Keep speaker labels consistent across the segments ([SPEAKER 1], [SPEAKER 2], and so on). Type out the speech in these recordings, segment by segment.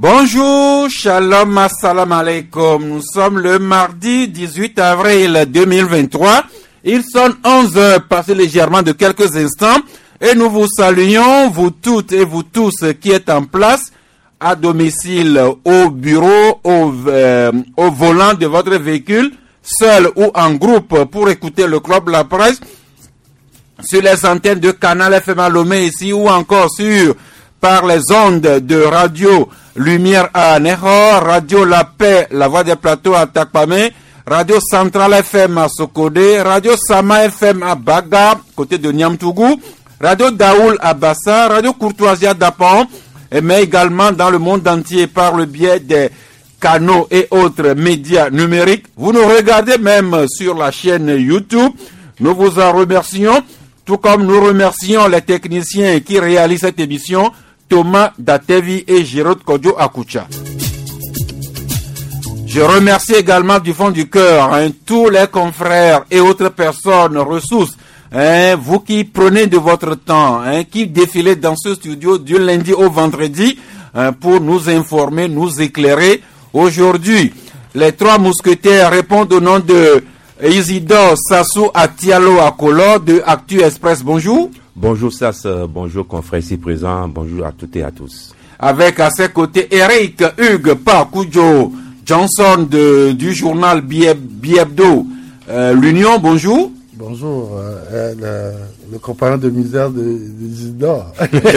[SPEAKER 1] Bonjour, shalom, assalamu alaikum. Nous sommes le mardi 18 avril 2023. Il sonne 11 heures passées légèrement de quelques instants et nous vous saluons, vous toutes et vous tous qui êtes en place, à domicile, au bureau, au volant de votre véhicule, seul ou en groupe pour écouter le Club La Presse sur les antennes de Canal FM à Lomé ici ou encore par les ondes de Radio Lumière à Nehor, Radio La Paix, La Voix des Plateaux à Takpamé, Radio Centrale FM à Sokodé, Radio Sama FM à Baga, côté de Niamtougou, Radio Daoul à Bassa, Radio Courtoisie à Dapan, mais également dans le monde entier par le biais des canaux et autres médias numériques. Vous nous regardez même sur la chaîne YouTube. Nous vous en remercions, tout comme nous remercions les techniciens qui réalisent cette émission, Thomas Datevi et Gérard Kodjo Akucha. Je remercie également du fond du cœur tous les confrères et autres personnes, ressources, vous qui prenez de votre temps, qui défilez dans ce studio du lundi au vendredi pour nous informer, nous éclairer. Aujourd'hui, les trois mousquetaires répondent au nom de Isidore Sassou Atialo Akolo de Actu Express. Bonjour.
[SPEAKER 2] Bonjour Sass, bonjour confrères ici présents, bonjour à toutes et à tous.
[SPEAKER 1] Avec à ses côtés Eric Hugues Pakujo Johnson du journal Biebdo. L'Union, bonjour.
[SPEAKER 3] Bonjour, le compagnon de misère d'Isidore.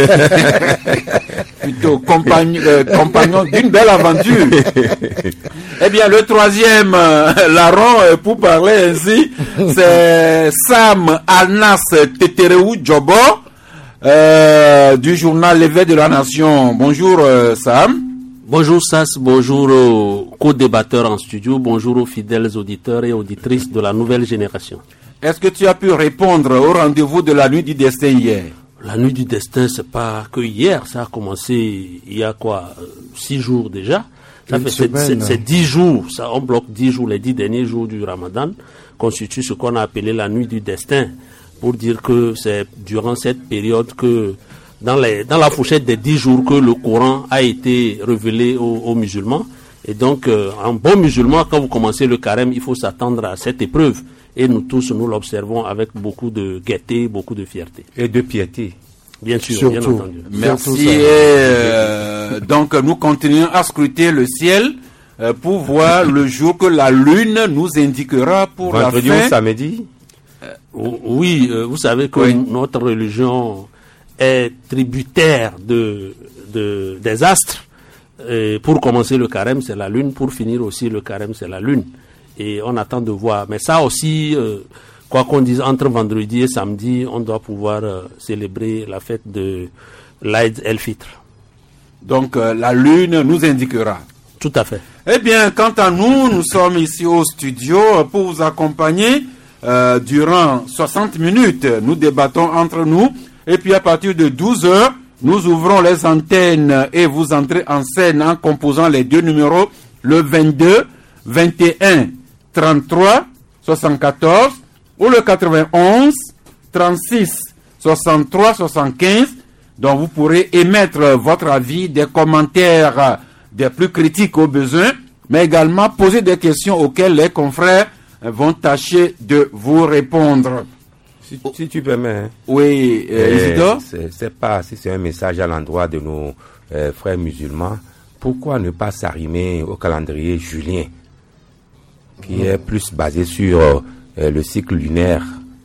[SPEAKER 1] Plutôt compagnon d'une belle aventure. Eh bien, le troisième larron, pour parler ainsi, c'est Sam Alnas Tetereou Djobo, du journal L'éveil de la Nation. Bonjour Sam.
[SPEAKER 4] Bonjour Sass, bonjour aux co-débatteurs en studio, bonjour aux fidèles auditeurs et auditrices de la nouvelle génération.
[SPEAKER 1] Est-ce que tu as pu répondre au rendez-vous de la nuit du destin hier?
[SPEAKER 4] La nuit du destin, c'est pas que hier, ça a commencé il y a 6 jours déjà. Ça fait c'est 10 jours, ça on bloque 10 jours, les 10 derniers jours du Ramadan constituent ce qu'on a appelé la nuit du destin, pour dire que c'est durant cette période que dans la fourchette des 10 jours que le Coran a été révélé aux musulmans. Et donc, en bon musulman, quand vous commencez le carême, il faut s'attendre à cette épreuve. Et nous tous, nous l'observons avec beaucoup de gaieté, beaucoup de fierté.
[SPEAKER 2] Et de piété.
[SPEAKER 4] Bien sûr,
[SPEAKER 3] surtout,
[SPEAKER 4] bien entendu.
[SPEAKER 1] Merci. Donc, nous continuons à scruter le ciel pour voir le jour que la lune nous indiquera pour
[SPEAKER 2] vendredi
[SPEAKER 1] la fin.
[SPEAKER 2] Ou samedi.
[SPEAKER 4] Oui, vous savez que notre religion est tributaire des astres. Et pour commencer le carême, c'est la lune. Pour finir aussi le carême, c'est la lune. Et on attend de voir. Mais ça aussi, quoi qu'on dise, entre vendredi et samedi, on doit pouvoir célébrer la fête de l'Aïd el-Fitr. Donc,
[SPEAKER 1] la lune nous indiquera.
[SPEAKER 4] Tout à fait.
[SPEAKER 1] Eh bien, quant à nous, nous sommes ici au studio pour vous accompagner durant 60 minutes. Nous débattons entre nous. Et puis, à partir de 12 heures, nous ouvrons les antennes et vous entrez en scène en composant les deux numéros, le 22, 21, 33, 74 ou le 91, 36, 63, 75, dont vous pourrez émettre votre avis, des commentaires des plus critiques au besoin, mais également poser des questions auxquelles les confrères vont tâcher de vous répondre.
[SPEAKER 2] Si tu permets. Hein.
[SPEAKER 1] Oui, Isidore.
[SPEAKER 2] C'est pas si c'est un message à l'endroit de nos frères musulmans. Pourquoi ne pas s'arrimer au calendrier julien, qui est plus basé sur le cycle lunaire,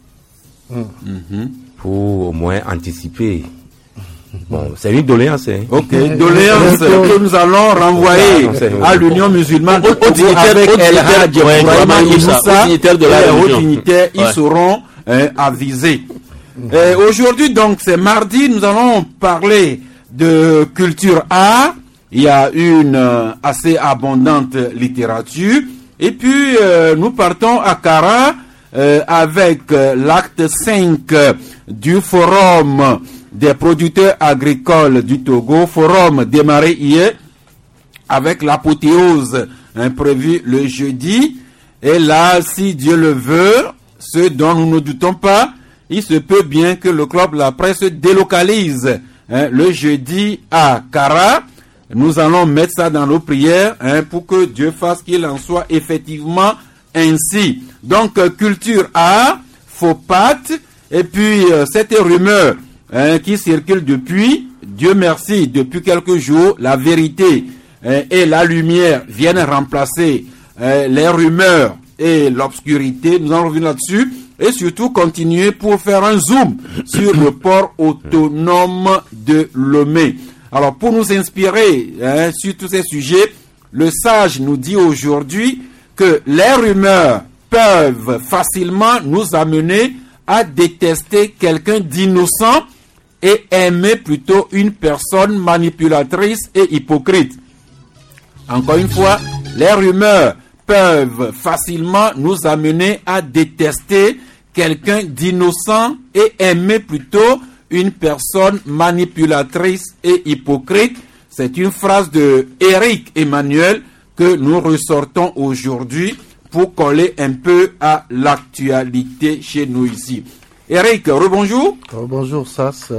[SPEAKER 2] pour au moins anticiper. Bon, c'est une doléance. Hein.
[SPEAKER 1] Ok, doléance que nous allons renvoyer à l'Union musulmane avec El Hadj Ibrahima Inoussa et les dignitaires, ils seront avisés. Aujourd'hui, donc, c'est mardi, nous allons parler de culture art. Il y a une assez abondante littérature. Et puis, nous partons à Kara avec l'acte 5 du forum des producteurs agricoles du Togo, forum démarré hier avec l'apothéose prévue le jeudi. Et là, si Dieu le veut, ce dont nous ne doutons pas, il se peut bien que le Club La Presse se délocalise le jeudi à Kara Nous allons mettre ça dans nos prières pour que Dieu fasse qu'il en soit effectivement ainsi. Donc, culture A, faux pâte, et puis cette rumeur qui circule depuis, Dieu merci, depuis quelques jours, la vérité et la lumière viennent remplacer les rumeurs et l'obscurité. Nous allons revenir là-dessus et surtout continuer pour faire un zoom sur le port autonome de Lomé. Alors, pour nous inspirer sur tous ces sujets, le sage nous dit aujourd'hui que les rumeurs peuvent facilement nous amener à détester quelqu'un d'innocent et aimer plutôt une personne manipulatrice et hypocrite. Encore une fois, les rumeurs peuvent facilement nous amener à détester quelqu'un d'innocent et aimer plutôt une personne manipulatrice et hypocrite. C'est une phrase de Éric Emmanuel que nous ressortons aujourd'hui pour coller un peu à l'actualité chez nous ici. Éric, rebonjour.
[SPEAKER 3] Bonjour, Sas.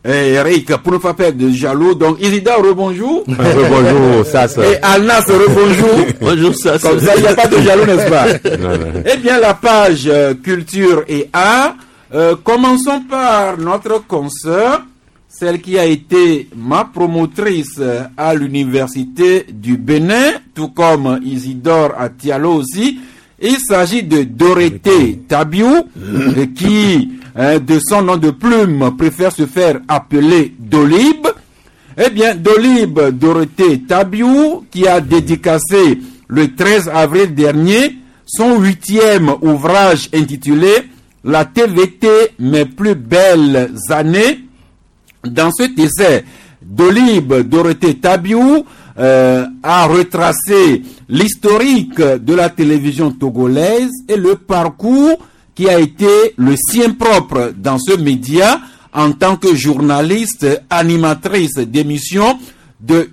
[SPEAKER 1] Eric, pour ne pas perdre de jaloux, donc Isida, rebonjour.
[SPEAKER 2] Rebonjour, Sas.
[SPEAKER 1] Et Alnas, rebonjour.
[SPEAKER 4] Bonjour, Sas.
[SPEAKER 1] Comme ça, il n'y a pas de jaloux, n'est-ce pas? Non. Eh bien, la page culture et art. Commençons par notre consoeur, celle qui a été ma promotrice à l'université du Bénin, tout comme Isidore à Tialo aussi. Il s'agit de Dorothée Tabiou, qui, de son nom de plume, préfère se faire appeler Dolib. Eh bien, Dolib Dorothée Tabiou, qui a dédicacé le 13 avril dernier son 8e ouvrage intitulé La TVT, mes plus belles années. Dans cet essai, Dolib Dorothée Tabiou a retracé l'historique de la télévision togolaise et le parcours qui a été le sien propre dans ce média en tant que journaliste, animatrice d'émissions de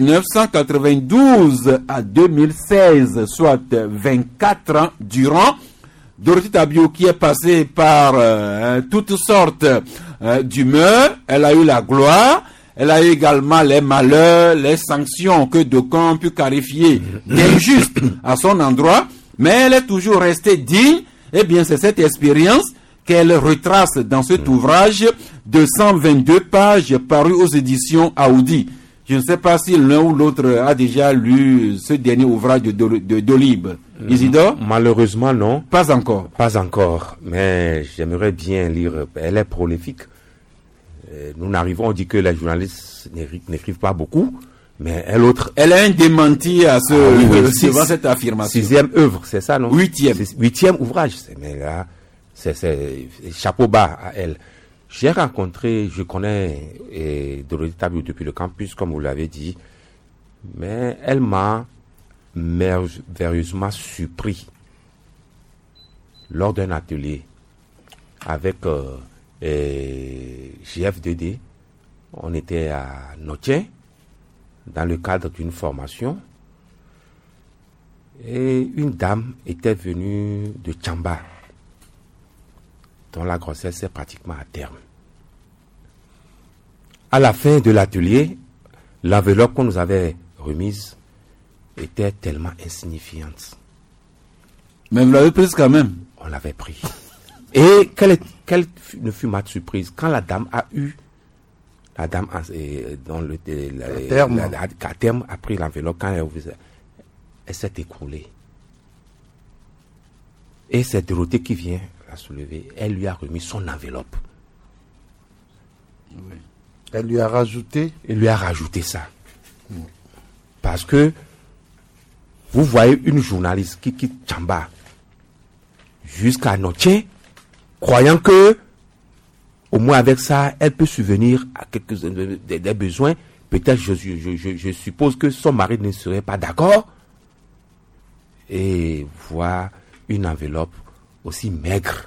[SPEAKER 1] 1992 à 2016, soit 24 ans durant. Dorothée Tabiou qui est passée par toutes sortes d'humeurs. Elle a eu la gloire, elle a eu également les malheurs, les sanctions que d'aucuns ont pu qualifier d'injustes à son endroit, mais elle est toujours restée digne. Eh bien, c'est cette expérience qu'elle retrace dans cet ouvrage de 122 pages paru aux éditions Aoudi. Je ne sais pas si l'un ou l'autre a déjà lu ce dernier ouvrage de Dolib. Isidore?
[SPEAKER 2] Malheureusement, non.
[SPEAKER 1] Pas encore.
[SPEAKER 2] Pas encore, mais j'aimerais bien lire. Elle est prolifique. Nous n'arrivons, on dit que les journalistes n'écrivent pas beaucoup, mais elle a
[SPEAKER 1] un démenti à devant cette affirmation.
[SPEAKER 2] 6e œuvre, c'est ça, non?
[SPEAKER 1] 8e
[SPEAKER 2] ouvrage. Mais là, c'est chapeau bas à elle. J'ai rencontré, je connais Dorothée Tabiou depuis le campus, comme vous l'avez dit, mais elle m'a merveilleusement surpris lors d'un atelier avec GF2D. On était à Notien dans le cadre d'une formation et une dame était venue de Tchamba dont la grossesse est pratiquement à terme. À la fin de l'atelier, l'enveloppe qu'on nous avait remise était tellement insignifiante.
[SPEAKER 1] Mais vous l'avez prise quand même?
[SPEAKER 2] On l'avait pris. Et quelle ne fut ma surprise quand la dame a dans le à terme a pris l'enveloppe, quand elle s'est écroulée. Et c'est Dorothée qui vient la soulever. Elle lui a remis son enveloppe.
[SPEAKER 3] Oui. Elle lui a rajouté?
[SPEAKER 2] Elle lui a rajouté ça. Oui. Parce que vous voyez une journaliste qui quitte Tchamba jusqu'à Notien, croyant que au moins avec ça, elle peut subvenir à quelques des besoins. Peut-être, je suppose que son mari ne serait pas d'accord. Et voir une enveloppe aussi maigre.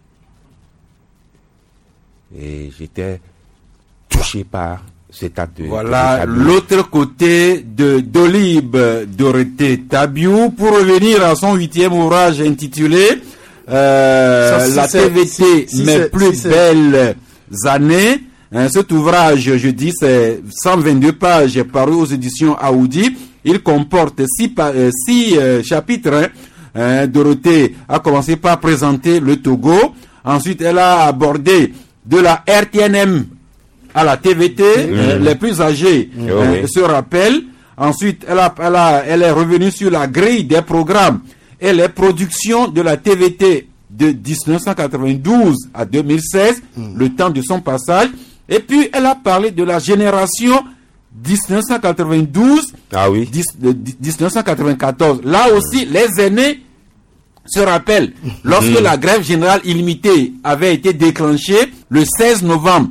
[SPEAKER 2] Et j'étais touché par cet acte de...
[SPEAKER 1] Voilà l'autre côté de Dolib Dorothée Tabiou. Pour revenir à son 8e ouvrage intitulé La TVT, mes plus belles années. Cet ouvrage, je dis, c'est 122 pages paru aux éditions Aoudi. Il comporte 6 chapitres. Dorothée a commencé par présenter le Togo. Ensuite, elle a abordé de la RTNM à la TVT. Les plus âgés se rappellent. Ensuite, elle est revenue sur la grille des programmes et les productions de la TVT de 1992 à 2016, le temps de son passage. Et puis, elle a parlé de la génération 1992, 1994. Là aussi, les aînés se rappellent, lorsque la grève générale illimitée avait été déclenchée le 16 novembre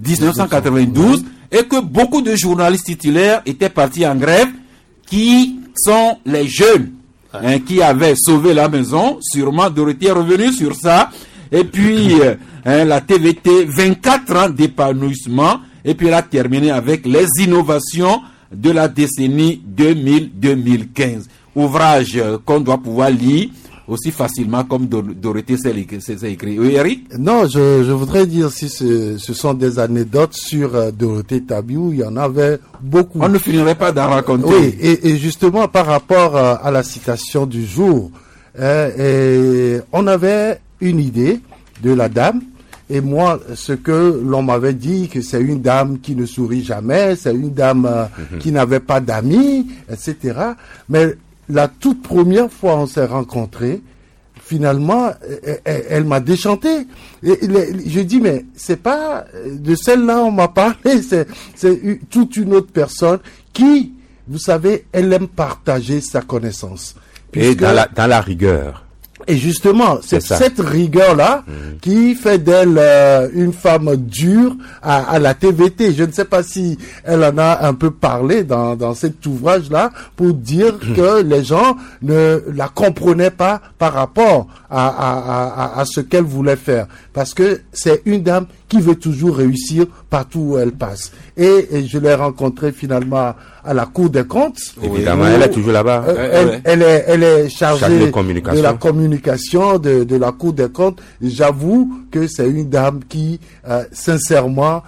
[SPEAKER 1] 1992, et que beaucoup de journalistes titulaires étaient partis en grève, qui sont les jeunes qui avaient sauvé la maison. Sûrement, Dorothée est revenue sur ça. Et puis, la TVT, 24 ans d'épanouissement. Et puis, elle a terminé avec les innovations de la décennie 2000-2015. Ouvrage qu'on doit pouvoir lire aussi facilement comme Dorothée s'est écrit. Oui, Eric?
[SPEAKER 3] Non, je voudrais dire, si ce sont des anecdotes sur Dorothée Tabiou, il y en avait beaucoup.
[SPEAKER 1] On ne finirait pas d'en raconter.
[SPEAKER 3] Oui, et justement par rapport à la citation du jour, on avait une idée de la dame. Et moi, ce que l'on m'avait dit, que c'est une dame qui ne sourit jamais, c'est une dame qui n'avait pas d'amis, etc. Mais la toute première fois on s'est rencontrés, finalement, elle m'a déchanté. Et je dis, mais c'est pas de celle-là on m'a parlé, c'est toute une autre personne qui, vous savez, elle aime partager sa connaissance.
[SPEAKER 2] Et dans la rigueur.
[SPEAKER 3] Et justement, c'est cette rigueur-là qui fait d'elle une femme dure à la TVT. Je ne sais pas si elle en a un peu parlé dans cet ouvrage-là pour dire que les gens ne la comprenaient pas par rapport à ce qu'elle voulait faire. Parce que c'est une dame qui veut toujours réussir partout où elle passe. Et je l'ai rencontrée finalement à la Cour des comptes.
[SPEAKER 2] Évidemment, elle est toujours là-bas.
[SPEAKER 3] Elle est chargée de la communication de la Cour des comptes. J'avoue que c'est une dame qui, sincèrement,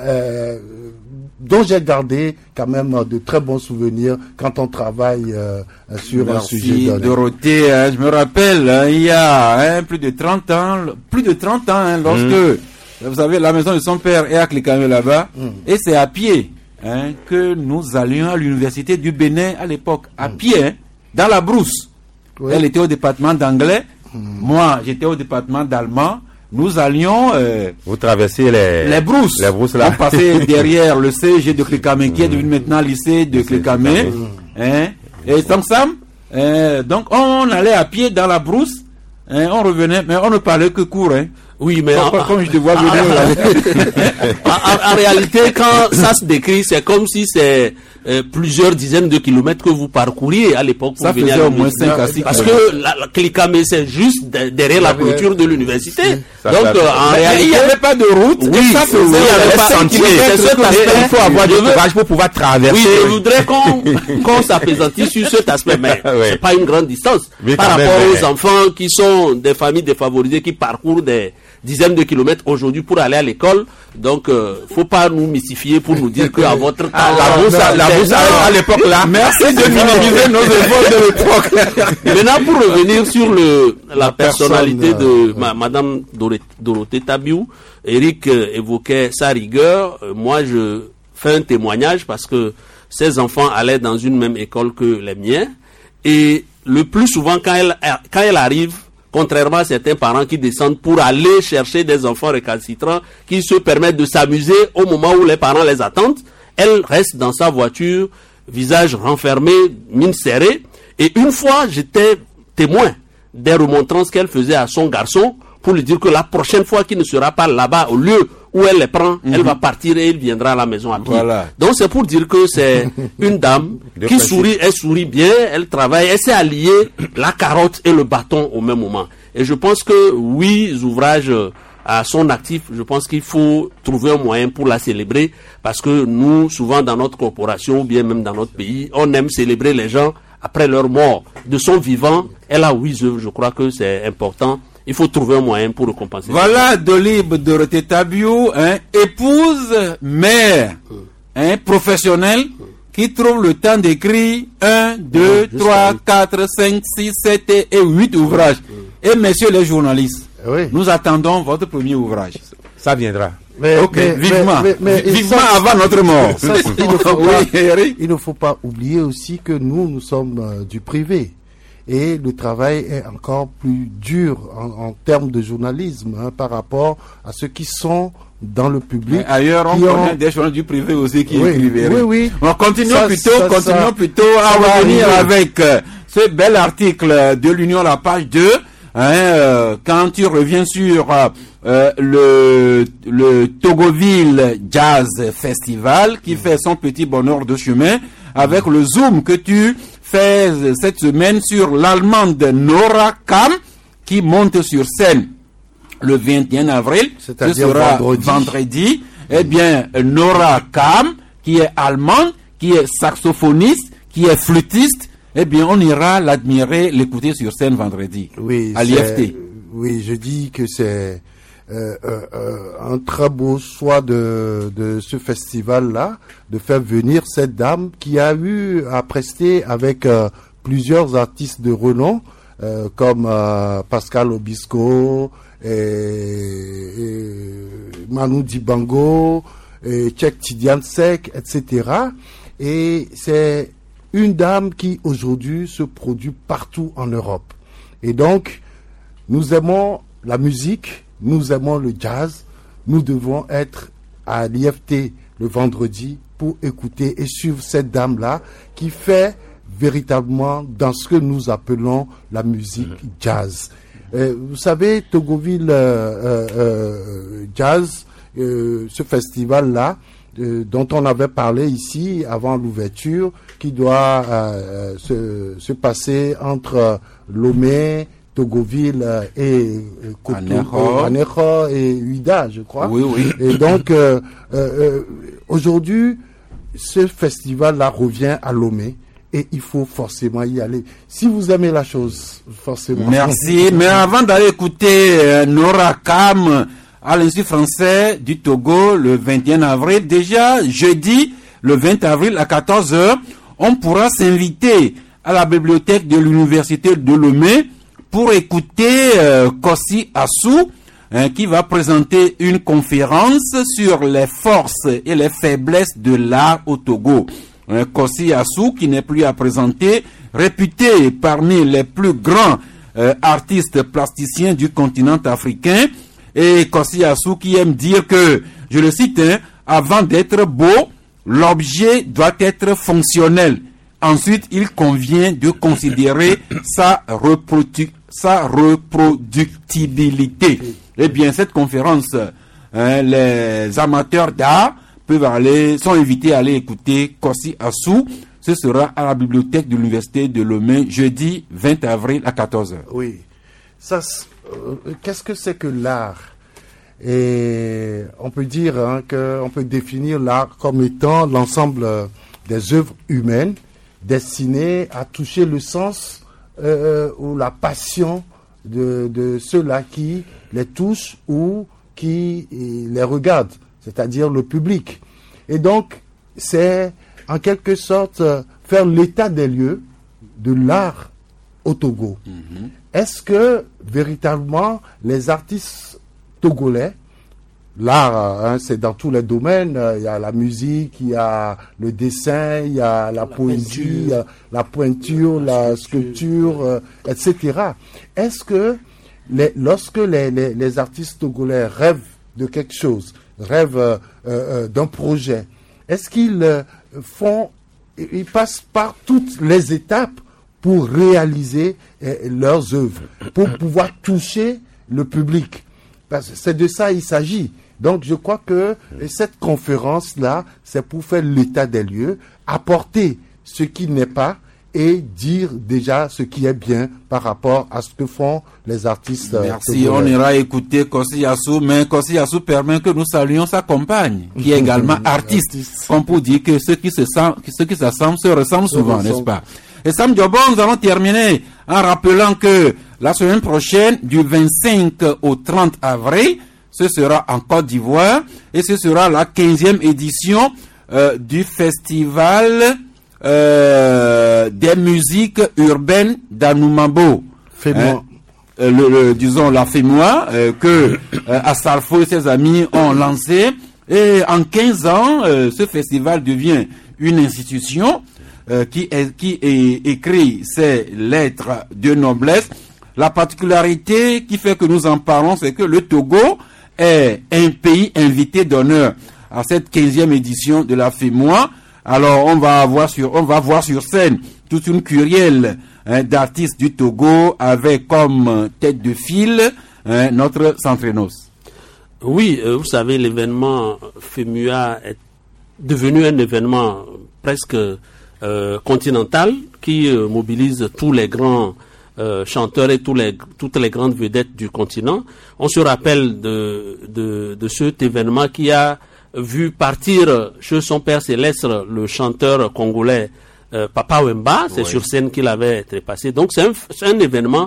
[SPEAKER 3] dont j'ai gardé quand même de très bons souvenirs quand on travaille sur un sujet donné.
[SPEAKER 1] Dorothée, je me rappelle, il y a plus de 30 ans, lorsque, vous savez, la maison de son père est à Clécamé là-bas, et c'est à pied que nous allions à l'université du Bénin à l'époque, à pied, dans la brousse. Oui. Elle était au département d'anglais, moi j'étais au département d'allemand. Nous allions...
[SPEAKER 2] vous traversez les brousses. Les brousses là.
[SPEAKER 1] On passait derrière le CG de Clécamé, qui est devenu maintenant lycée de Clécamé. Et Sam, donc on allait à pied dans la brousse, on revenait, mais on ne parlait que court.
[SPEAKER 4] Oui, mais
[SPEAKER 1] comme je te vois venir.
[SPEAKER 4] En réalité, quand ça se décrit, c'est comme si c'est plusieurs dizaines de kilomètres que vous parcouriez à l'époque pour venir
[SPEAKER 1] au moins 5 à 6
[SPEAKER 4] parce que la Clécamé, c'est juste derrière la clôture de l'université. Donc, en réalité,
[SPEAKER 1] il n'y avait pas de route.
[SPEAKER 4] Oui,
[SPEAKER 1] ça
[SPEAKER 4] il n'y avait pas de sentier.
[SPEAKER 2] Il faut avoir du courage pour pouvoir traverser.
[SPEAKER 4] Oui, je voudrais qu'on s'appesantisse sur cet aspect, mais c'est pas une grande distance. Par rapport aux enfants qui sont des familles défavorisées, qui parcourent des dizaines de kilomètres aujourd'hui pour aller à l'école. Donc, faut pas nous mystifier pour nous dire qu'à votre temps,
[SPEAKER 2] la brousse à l'époque là.
[SPEAKER 1] Merci de minimiser nos efforts de l'époque.
[SPEAKER 4] Maintenant, pour revenir sur la personnalité de Madame Dorothée Tabiou, Eric évoquait sa rigueur. Moi, je fais un témoignage parce que ses enfants allaient dans une même école que les miens. Et le plus souvent, quand elle arrive, contrairement à certains parents qui descendent pour aller chercher des enfants récalcitrants qui se permettent de s'amuser au moment où les parents les attendent, elle reste dans sa voiture, visage renfermé, mine serrée. Et une fois, j'étais témoin des remontrances qu'elle faisait à son garçon pour lui dire que la prochaine fois qu'il ne sera pas là-bas, au lieu où elle les prend, elle va partir et il viendra à la maison à pied. Voilà. Donc c'est pour dire que c'est une dame qui sourit, elle sourit bien, elle travaille, elle sait allier la carotte et le bâton au même moment. Et je pense que oui, ouvrage à son actif, je pense qu'il faut trouver un moyen pour la célébrer parce que nous, souvent dans notre corporation ou bien même dans notre pays, on aime célébrer les gens après leur mort. De son vivant, elle a 8 œuvres, je crois que c'est important Il faut trouver un moyen pour le compenser.
[SPEAKER 1] Voilà Dolib Dorothée Tabiou, épouse, mère, professionnelle, qui trouve le temps d'écrire 1, 2, 3, 4, 5, 6, 7 et 8 ouvrages. Et messieurs les journalistes, nous attendons votre premier ouvrage.
[SPEAKER 2] Ça viendra.
[SPEAKER 1] Vivement avant notre mort.
[SPEAKER 3] Il ne faut pas oublier aussi que nous sommes du privé. Et le travail est encore plus dur en termes de journalisme par rapport à ceux qui sont dans le public.
[SPEAKER 1] Mais ailleurs, on connaît des journalistes du privé aussi qui écrivent.
[SPEAKER 3] Oui.
[SPEAKER 1] On continuons plutôt à revenir avec ce bel article de l'Union, la page 2. Quand tu reviens sur le Togoville Jazz Festival qui fait son petit bonheur de chemin, avec le zoom que tu fais cette semaine sur l'allemande Nora Kam qui monte sur scène le 21 avril, ce sera vendredi. Eh bien, Nora Kam, qui est allemande, qui est saxophoniste, qui est flûtiste, eh bien, on ira l'admirer, l'écouter sur scène vendredi, à l'IFT.
[SPEAKER 3] Oui, je dis que c'est un très beau choix de ce festival-là, de faire venir cette dame qui a eu à prester avec plusieurs artistes de renom, comme Pascal Obispo, et Manu Dibango, et Tchèque Tidiansek, etc. Et c'est une dame qui aujourd'hui se produit partout en Europe. Et donc, nous aimons la musique, nous aimons le jazz, nous devons être à l'IFT le vendredi pour écouter et suivre cette dame-là qui fait véritablement dans ce que nous appelons la musique jazz. Vous savez, Togoville Jazz, ce festival-là, dont on avait parlé ici avant l'ouverture, qui doit se passer entre Lomé, Togoville et Anejo et Huida, je crois.
[SPEAKER 1] Oui.
[SPEAKER 3] Et donc, aujourd'hui, ce festival-là revient à Lomé. Et il faut forcément y aller. Si vous aimez la chose, forcément.
[SPEAKER 1] Merci. Mais avant d'aller écouter Nora Kam à l'Institut français du Togo le 21 avril, déjà jeudi, le 20 avril à 14h, on pourra s'inviter à la bibliothèque de l'Université de Lomé pour écouter Kossi Assou, qui va présenter une conférence sur les forces et les faiblesses de l'art au Togo. Kossi Assou, qui n'est plus à présenter, réputé parmi les plus grands artistes plasticiens du continent africain, et Kossi Assou qui aime dire que, je le cite, avant d'être beau, l'objet doit être fonctionnel. Ensuite, il convient de considérer sa reproductibilité. Eh bien, cette conférence, les amateurs d'art sont invités à aller écouter Kossi Assou. Ce sera à la bibliothèque de l'Université de Lomé, jeudi 20 avril à 14h.
[SPEAKER 3] Oui. Qu'est-ce que c'est que l'art? Et on peut dire qu'on peut définir l'art comme étant l'ensemble des œuvres humaines destinées à toucher le sens ou la passion de ceux-là qui les touchent ou qui les regardent, c'est-à-dire le public. Et donc, c'est en quelque sorte faire l'état des lieux de l'art au Togo. Est-ce que véritablement les artistes togolais, l'art, c'est dans tous les domaines, il y a la musique, il y a le dessin, il y a la poésie, la peinture, la sculpture, etc. Est-ce que lorsque les artistes togolais rêvent de quelque chose, rêvent d'un projet, est-ce qu'ils passent par toutes les étapes pour réaliser leurs œuvres, pour pouvoir toucher le public? Parce que c'est de ça il s'agit. Donc je crois que cette conférence-là, c'est pour faire l'état des lieux, apporter ce qui n'est pas et dire déjà ce qui est bien par rapport à ce que font les artistes.
[SPEAKER 1] Merci, on ira écouter Kossi Assou, mais Kossi Assou permet que nous saluions sa compagne, qui est également artiste. Comme pour dire que ceux qui s'assemblent se ressemblent souvent, n'est-ce pas? Et Sam Diobo, nous allons terminer en rappelant que La semaine prochaine, du 25 au 30 avril, ce sera en Côte d'Ivoire et ce sera la 15e édition du festival des musiques urbaines d'Anoumambo. Disons la FEMOA que Assalfo et ses amis ont lancé. Et en 15 ans, ce festival devient une institution qui écrit ses lettres de noblesse. La particularité qui fait que nous en parlons, c'est que le Togo est un pays invité d'honneur à cette 15e édition de la FEMOA. Alors, on va voir sur scène toute une kyrielle d'artistes du Togo avec comme tête de file notre Centrenos.
[SPEAKER 4] Oui, vous savez, l'événement FEMUA est devenu un événement presque continental qui mobilise tous les grands chanteurs et toutes les grandes vedettes du continent. On se rappelle de cet événement qui a vu partir chez son père céleste le chanteur congolais Papa Wemba. C'est sur scène qu'il avait trépassé. Donc c'est un événement.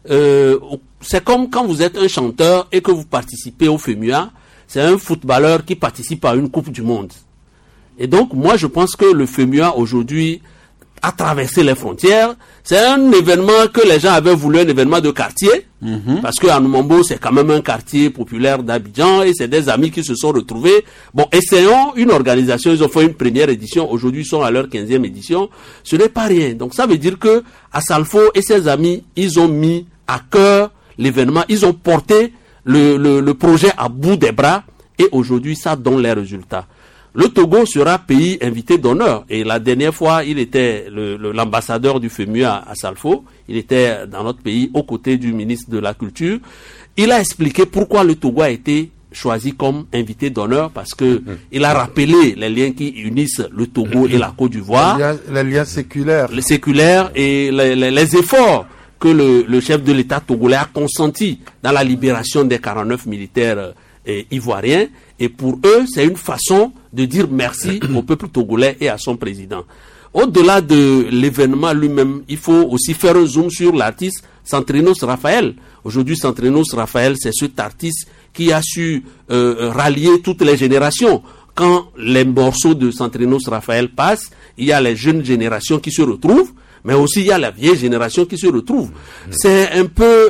[SPEAKER 4] C'est comme quand vous êtes un chanteur et que vous participez au FEMUA. C'est un footballeur qui participe à une Coupe du Monde. Et donc moi je pense que le FEMUA aujourd'hui a traversé les frontières. C'est un événement que les gens avaient voulu, un événement de quartier, parce que Anoumambo, c'est quand même un quartier populaire d'Abidjan, et c'est des amis qui se sont retrouvés. Bon, essayons une organisation, ils ont fait une première édition, aujourd'hui ils sont à leur 15e édition, ce n'est pas rien. Donc ça veut dire que Assalfo et ses amis, ils ont mis à cœur l'événement, ils ont porté le projet à bout des bras, et aujourd'hui ça donne les résultats. Le Togo sera pays invité d'honneur. Et la dernière fois, il était l'ambassadeur du FEMUA à Salfo. Il était dans notre pays aux côtés du ministre de la Culture. Il a expliqué pourquoi le Togo a été choisi comme invité d'honneur, parce que il a rappelé les liens qui unissent le Togo et la Côte d'Ivoire.
[SPEAKER 3] Les liens séculaires.
[SPEAKER 4] Les séculaires et les efforts que le chef de l'État togolais a consenti dans la libération des 49 militaires ivoiriens. Et pour eux, c'est une façon de dire merci au peuple togolais et à son président. Au-delà de l'événement lui-même, il faut aussi faire un zoom sur l'artiste Centrenos Raphaël. Aujourd'hui, Centrenos Raphaël, c'est cet artiste qui a su rallier toutes les générations. Quand les morceaux de Centrenos Raphaël passent, il y a les jeunes générations qui se retrouvent, mais aussi il y a la vieille génération qui se retrouve. C'est un peu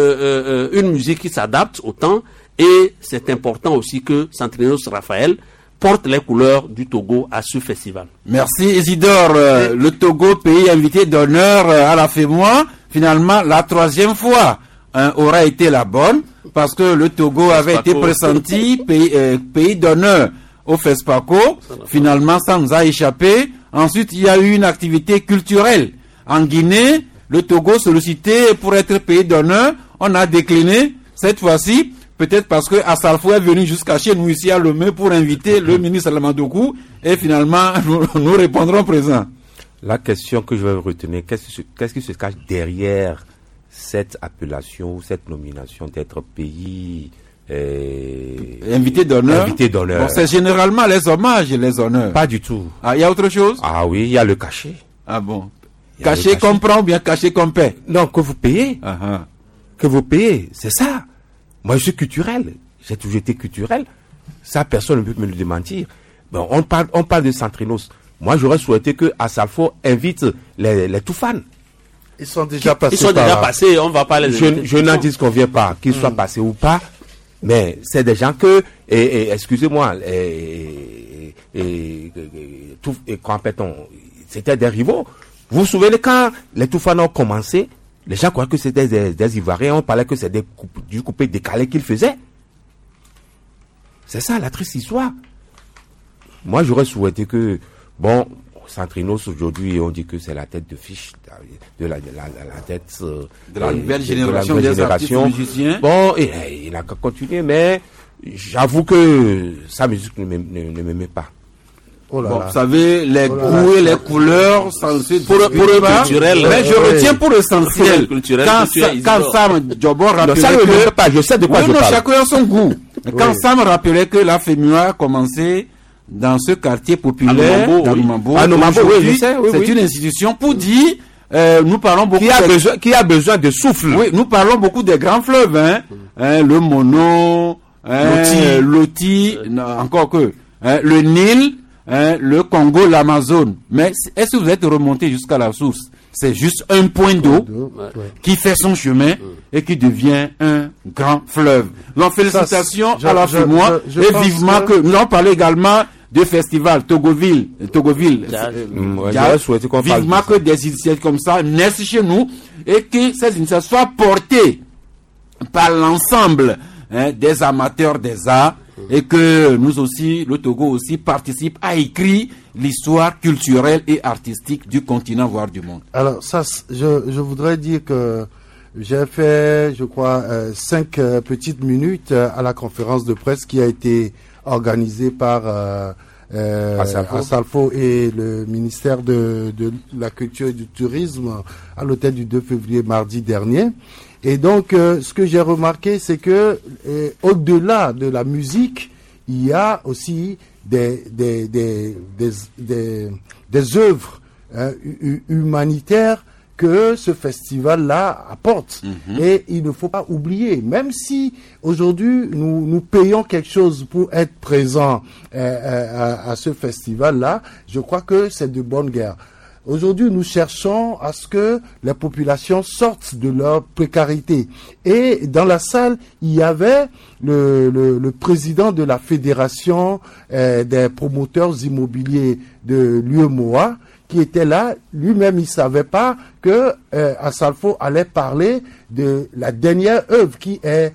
[SPEAKER 4] une musique qui s'adapte au temps. Et c'est important aussi que Centrenos Raphaël porte les couleurs du Togo à ce festival.
[SPEAKER 1] Merci Isidore. Le Togo, pays invité d'honneur à la FEMOA, finalement la 3e fois aura été la bonne, parce que le Togo avait été pressenti pays d'honneur au FESPACO. Finalement ça nous a échappé. Ensuite il y a eu une activité culturelle. En Guinée, le Togo sollicité pour être pays d'honneur. On a décliné cette fois-ci. Peut-être parce que Assalfo est venu jusqu'à chez nous ici à Lomé pour inviter le ministre Alamadoukou, et finalement nous répondrons présent.
[SPEAKER 2] La question que je vais retenir, qu'est-ce qui se cache derrière cette appellation, cette nomination d'être pays
[SPEAKER 1] invité d'honneur? Bon, c'est généralement les hommages et les honneurs.
[SPEAKER 2] Pas du tout.
[SPEAKER 1] Ah, il y a autre chose?
[SPEAKER 2] Ah oui, il y a le cachet.
[SPEAKER 1] Ah bon? Cachet qu'on prend ou bien cachet qu'on paie?
[SPEAKER 2] Non, que vous payez. Que vous payez, c'est ça. Moi, je suis culturel. J'ai toujours été culturel. Ça, personne ne peut me le démentir. Bon, on parle de Centrenos. Moi, j'aurais souhaité que Assalfo invite les Toufans.
[SPEAKER 3] Ils sont déjà passés.
[SPEAKER 4] Ils sont déjà passés. On va pas les inviter.
[SPEAKER 2] Je n'en disconviens pas, qu'ils soient passés ou pas. Mais c'est des gens que, excusez-moi, c'était des rivaux. Vous vous souvenez quand les Toufans ont commencé? Les gens croyaient que c'était des Ivoiriens, on parlait que c'était du coupé décalé qu'ils faisaient. C'est ça la triste histoire. Moi, j'aurais souhaité que, bon, Centrenos aujourd'hui, on dit que c'est la tête de fiche de la tête
[SPEAKER 1] de la nouvelle génération des artistes musiciens.
[SPEAKER 2] Bon, il n'a qu'à continuer, mais j'avoue que sa musique ne m'aimait pas.
[SPEAKER 3] Oh là
[SPEAKER 1] bon,
[SPEAKER 3] là.
[SPEAKER 1] vous savez, les goûts et les couleurs, pour le culturel. Mais je retiens pour l'essentiel. Quand Sam Djobo rappelait que...
[SPEAKER 2] je sais de quoi je parle.
[SPEAKER 1] Chacun a son goût. Quand Sam rappelait que la FEMUA a commencé dans ce quartier populaire d'Anoumambo, c'est une institution pour dire nous parlons beaucoup
[SPEAKER 2] qui a besoin de souffle.
[SPEAKER 1] Oui, nous parlons beaucoup des grands fleuves, le Mono, Loti, encore que le Nil, le Congo, l'Amazone. Mais est-ce que vous êtes remonté jusqu'à la source? C'est juste un point d'eau qui fait son chemin et qui devient un grand fleuve. Donc félicitations à la FEMOA et vivement que nous allons parler également de festival Togoville, vivement que des initiatives comme ça naissent chez nous et que ces initiatives soient portées par l'ensemble des amateurs des arts et que nous aussi, le Togo aussi participe à écrire l'histoire culturelle et artistique du continent, voire du monde.
[SPEAKER 3] Alors ça, je voudrais dire que j'ai fait, je crois, 5 petites minutes à la conférence de presse qui a été organisée par Assalfo et le ministère de la Culture et du Tourisme à l'hôtel du 2 février mardi dernier. Et donc, ce que j'ai remarqué, c'est que au-delà de la musique, il y a aussi des œuvres humanitaires que ce festival-là apporte. Et il ne faut pas oublier, même si aujourd'hui nous payons quelque chose pour être présents à ce festival-là, je crois que c'est de bonne guerre. Aujourd'hui, nous cherchons à ce que les populations sortent de leur précarité. Et dans la salle, il y avait le président de la fédération des promoteurs immobiliers de l'UEMOA qui était là. Lui-même, il savait pas que Assalfo allait parler de la dernière œuvre qui est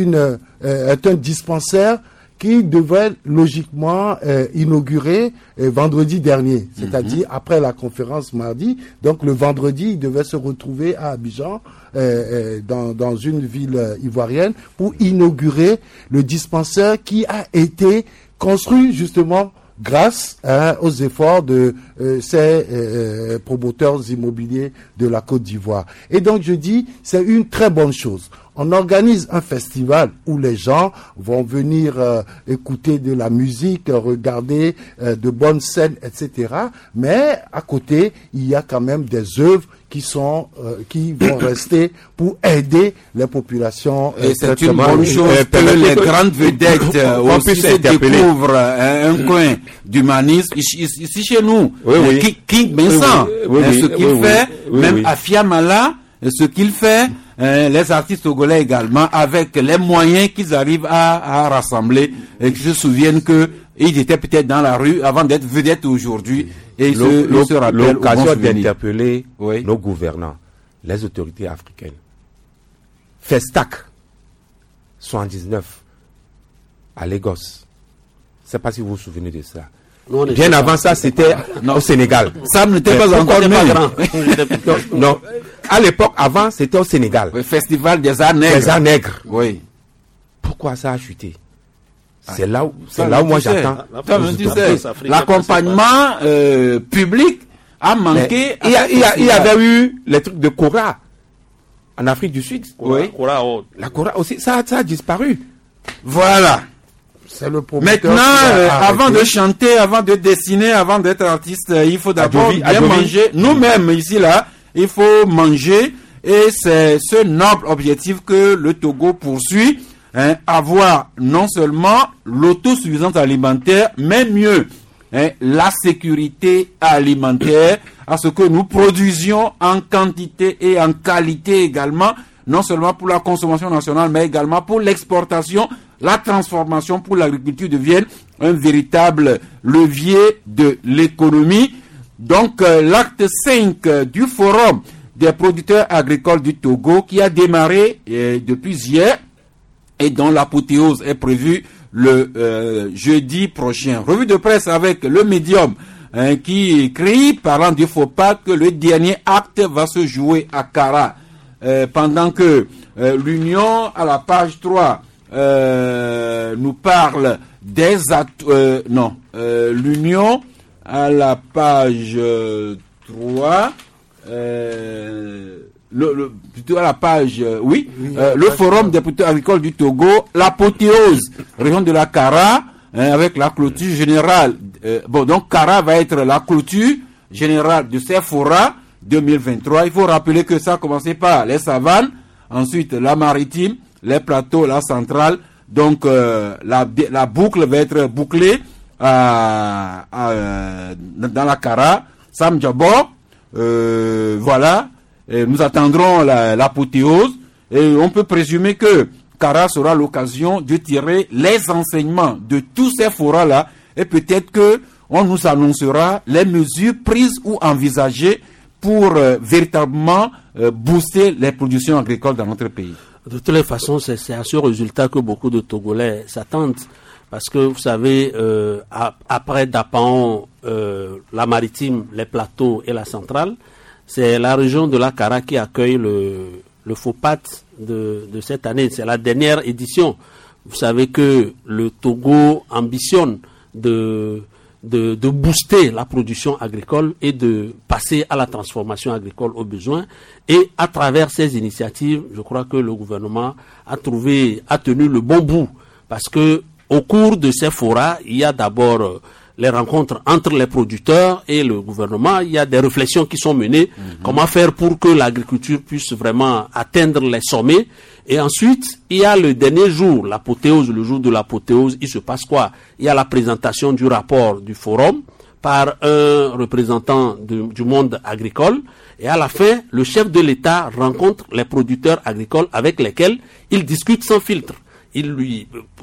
[SPEAKER 3] un dispensaire qui devrait logiquement inaugurer vendredi dernier, c'est-à-dire après la conférence mardi. Donc le vendredi, il devait se retrouver à Abidjan, dans une ville ivoirienne, pour inaugurer le dispensaire qui a été construit justement grâce aux efforts de ces promoteurs immobiliers de la Côte d'Ivoire. Et donc je dis, c'est une très bonne chose. On organise un festival où les gens vont venir écouter de la musique, regarder de bonnes scènes, etc. Mais à côté, il y a quand même des œuvres qui vont rester pour aider les populations.
[SPEAKER 1] Et c'est une bonne chose que les grandes vedettes aussi se découvrent un coin d'humanisme. Ici chez nous, King Vincent, ce qu'il fait, même Afia Mala, ce qu'il fait, les artistes togolais également, avec les moyens qu'ils arrivent à rassembler, et qui se souviennent que ils étaient peut-être dans la rue avant d'être vedettes aujourd'hui, et ils se rappellent
[SPEAKER 2] l'occasion d'interpeller nos gouvernants, les autorités africaines. Festac, 79, à Lagos. Je ne sais pas si vous vous souvenez de ça. Bien avant ça, c'était au Sénégal.
[SPEAKER 1] Ça n'était pas encore grand.
[SPEAKER 2] Non. À l'époque, avant, c'était au Sénégal.
[SPEAKER 1] Le festival des arts nègres.
[SPEAKER 2] Des arts nègres.
[SPEAKER 1] Oui.
[SPEAKER 2] Pourquoi ça a chuté? C'est là où moi j'attends.
[SPEAKER 1] Tu sais, l'accompagnement public a manqué.
[SPEAKER 2] Il y avait eu les trucs de Kora en Afrique du Sud.
[SPEAKER 4] Oui.
[SPEAKER 2] La Kora aussi, ça a disparu.
[SPEAKER 1] Voilà. Maintenant, avant de chanter, avant de dessiner, avant d'être artiste, il faut d'abord bien manger. Nous-mêmes, ici, là, il faut manger. Et c'est ce noble objectif que le Togo poursuit. Avoir non seulement l'autosuffisance alimentaire, mais mieux, la sécurité alimentaire, à ce que nous produisions en quantité et en qualité également, non seulement pour la consommation nationale, mais également pour l'exportation. La transformation pour l'agriculture devienne un véritable levier de l'économie. Donc, l'acte 5 du Forum des producteurs agricoles du Togo, qui a démarré depuis hier et dont l'apothéose est prévue le jeudi prochain. Revue de presse avec le Médium qui écrit, parlant du FOPA, que le dernier acte va se jouer à Kara. Pendant que l'Union, à la page 3, nous parle des l'Union à la page 3 plutôt à la page le Forum des producteurs agricoles du Togo, l'apothéose région de la Kara, avec la clôture générale. Donc Kara va être la clôture générale de ces forats 2023. Il faut rappeler que ça a commencé par les savanes, ensuite la maritime, les plateaux, la centrale. Donc la boucle va être bouclée dans la Kara, Sam Djabor. Voilà. Et nous attendrons l'apothéose. Et on peut présumer que Kara sera l'occasion de tirer les enseignements de tous ces forats-là. Et peut-être que on nous annoncera les mesures prises ou envisagées pour véritablement booster les productions agricoles dans notre pays.
[SPEAKER 4] De toutes les façons, c'est à ce résultat que beaucoup de Togolais s'attendent. Parce que, vous savez, après Dapaon, la maritime, les plateaux et la centrale, c'est la région de la Kara qui accueille le FOPAT de cette année. C'est la dernière édition. Vous savez que le Togo ambitionne de booster la production agricole et de passer à la transformation agricole aux besoins. Et à travers ces initiatives, je crois que le gouvernement a tenu le bon bout. Parce que au cours de ces forats, il y a d'abord les rencontres entre les producteurs et le gouvernement. Il y a des réflexions qui sont menées. Comment faire pour que l'agriculture puisse vraiment atteindre les sommets. Et ensuite, il y a le dernier jour, l'apothéose, le jour de l'apothéose. Il se passe quoi? Il y a la présentation du rapport du forum par un représentant du monde agricole. Et à la fin, le chef de l'État rencontre les producteurs agricoles avec lesquels il discute sans filtre. Ils lui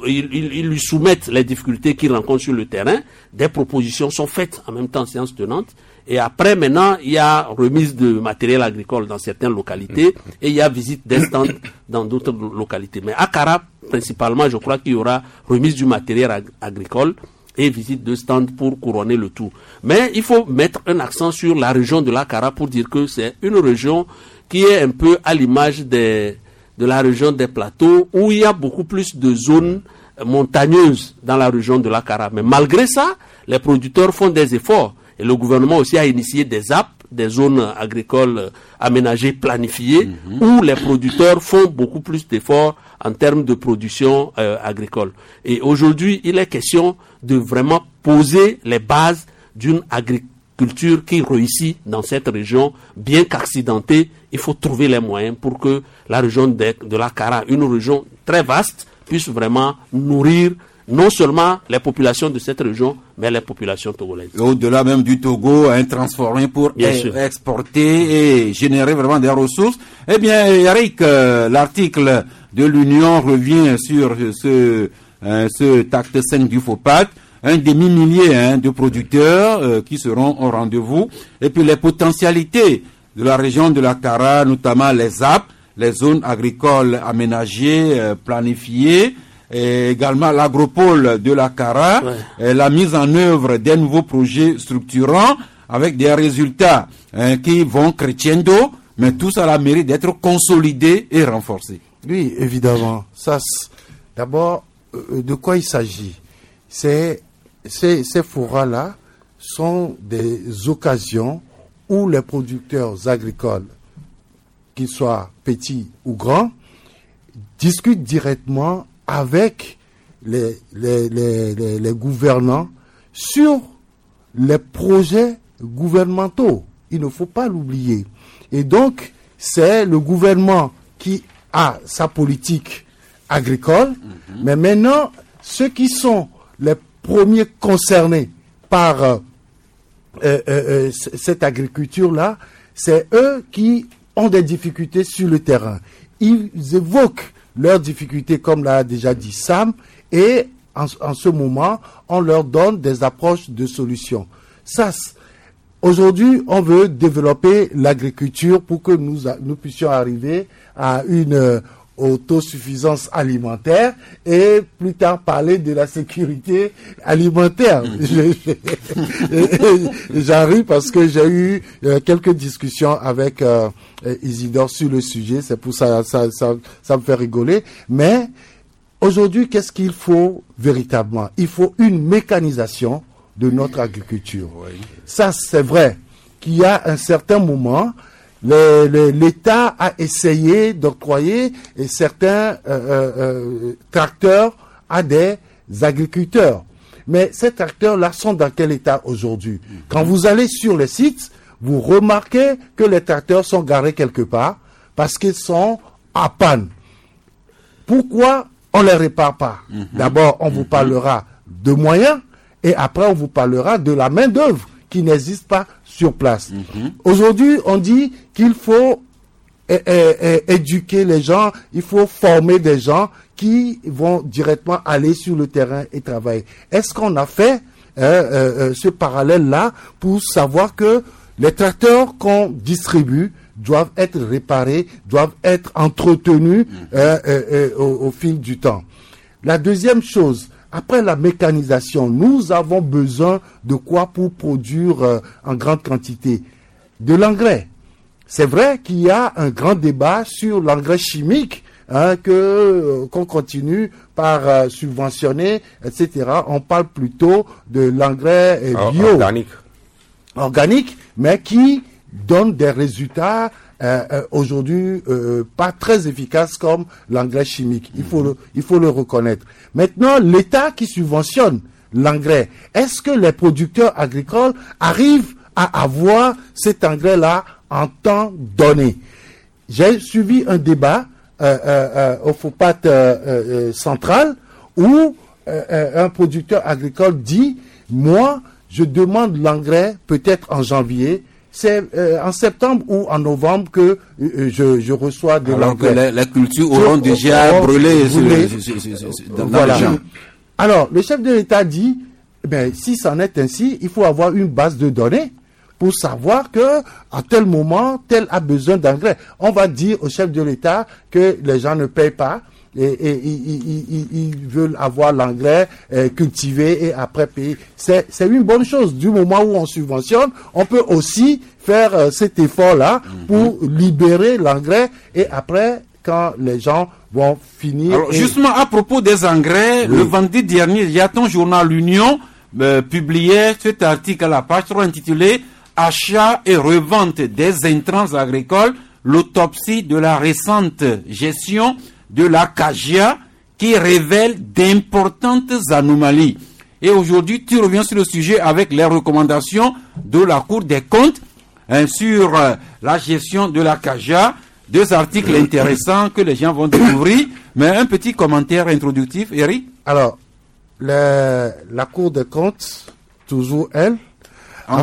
[SPEAKER 4] soumettent les difficultés qu'ils rencontrent sur le terrain. Des propositions sont faites en même temps séance tenante. Et après, maintenant, il y a remise de matériel agricole dans certaines localités et il y a visite des stands dans d'autres localités. Mais à Kara, principalement, je crois qu'il y aura remise du matériel agricole et visite de stands pour couronner le tout. Mais il faut mettre un accent sur la région de la Kara pour dire que c'est une région qui est un peu à l'image de la région des plateaux où il y a beaucoup plus de zones montagneuses dans la région de la Kara. Mais malgré ça, les producteurs font des efforts. Et le gouvernement aussi a initié des ZAP, des zones agricoles aménagées, planifiées, où les producteurs font beaucoup plus d'efforts en termes de production agricole. Et aujourd'hui, il est question de vraiment poser les bases d'une agriculture qui réussit dans cette région, bien qu'accidentée. Il faut trouver les moyens pour que la région de la Kara, une région très vaste, puisse vraiment nourrir non seulement les populations de cette région, mais les populations togolaises.
[SPEAKER 1] Au-delà même du Togo, transformer pour exporter et générer vraiment des ressources. Eh bien, Eric, l'article de l'Union revient sur ce acte 5 du FOPAT. Un demi-millier de producteurs qui seront au rendez-vous. Et puis les potentialités de la région de la Kara, notamment les ZAP, les zones agricoles aménagées, planifiées, et également l'agropole de la Kara, la mise en œuvre des nouveaux projets structurants avec des résultats qui vont crescendo, mais tout ça a la mérite d'être consolidé et renforcé.
[SPEAKER 3] Oui, évidemment. Ça, d'abord, de quoi il s'agit? Ces forats-là sont des occasions où les producteurs agricoles, qu'ils soient petits ou grands, discutent directement avec les gouvernants sur les projets gouvernementaux. Il ne faut pas l'oublier. Et donc, c'est le gouvernement qui a sa politique agricole, mais maintenant, ceux qui sont les premiers concernés par cette agriculture-là, c'est eux qui ont des difficultés sur le terrain. Ils évoquent leurs difficultés, comme l'a déjà dit Sam, et en ce moment, on leur donne des approches de solutions. Ça, aujourd'hui, on veut développer l'agriculture pour que nous puissions arriver à une autosuffisance alimentaire et plus tard parler de la sécurité alimentaire. J'en ris parce que j'ai eu quelques discussions avec Isidore sur le sujet, c'est pour ça me fait rigoler. Mais aujourd'hui, qu'est-ce qu'il faut véritablement? Il faut une mécanisation de notre agriculture. Oui. Ça, c'est vrai qu'il y a un certain moment, l'État a essayé d'octroyer certains tracteurs à des agriculteurs. Mais ces tracteurs-là sont dans quel état aujourd'hui? Quand vous allez sur les sites, vous remarquez que les tracteurs sont garés quelque part parce qu'ils sont en panne. Pourquoi on ne les répare pas? D'abord, on vous parlera de moyens et après, on vous parlera de la main-d'œuvre qui n'existe pas sur place. Aujourd'hui, on dit qu'il faut éduquer les gens, il faut former des gens qui vont directement aller sur le terrain et travailler. Est-ce qu'on a fait ce parallèle-là pour savoir que les tracteurs qu'on distribue doivent être réparés, doivent être entretenus au fil du temps. La deuxième chose, après la mécanisation, nous avons besoin de quoi pour produire en grande quantité? De l'engrais. C'est vrai qu'il y a un grand débat sur l'engrais chimique, qu'on continue par subventionner, etc. On parle plutôt de l'engrais bio. Organique, mais qui donne des résultats aujourd'hui pas très efficaces comme l'engrais chimique. Il faut le reconnaître. Maintenant, l'État qui subventionne l'engrais, est-ce que les producteurs agricoles arrivent à avoir cet engrais-là en temps donné? J'ai suivi un débat au FOPAT central où un producteur agricole dit, moi, je demande l'engrais peut-être en janvier. C'est en septembre ou en novembre que je reçois de l'engrais.
[SPEAKER 1] Alors que les cultures auront déjà brûlé dans
[SPEAKER 3] voilà.
[SPEAKER 1] les champs.
[SPEAKER 3] Alors, le chef de l'État dit, si c'en est ainsi, il faut avoir une base de données pour savoir que à tel moment, tel a besoin d'engrais. On va dire au chef de l'État que les gens ne payent pas et ils veulent avoir l'engrais cultivé et après payer. C'est une bonne chose. Du moment où on subventionne, on peut aussi faire cet effort-là pour libérer l'engrais et après, quand les gens vont finir...
[SPEAKER 1] Alors, justement, à propos des engrais, le vendredi dernier, il y a ton journal L'Union publiait cet article à la page 3 intitulé « Achat et revente des intrants agricoles, l'autopsie de la récente gestion de la CAGIA qui révèle d'importantes anomalies ». Et aujourd'hui, tu reviens sur le sujet avec les recommandations de la Cour des comptes sur la gestion de la CAGIA. Deux articles intéressants que les gens vont découvrir, mais un petit commentaire introductif, Eric.
[SPEAKER 3] Alors, la Cour des comptes, toujours elle, a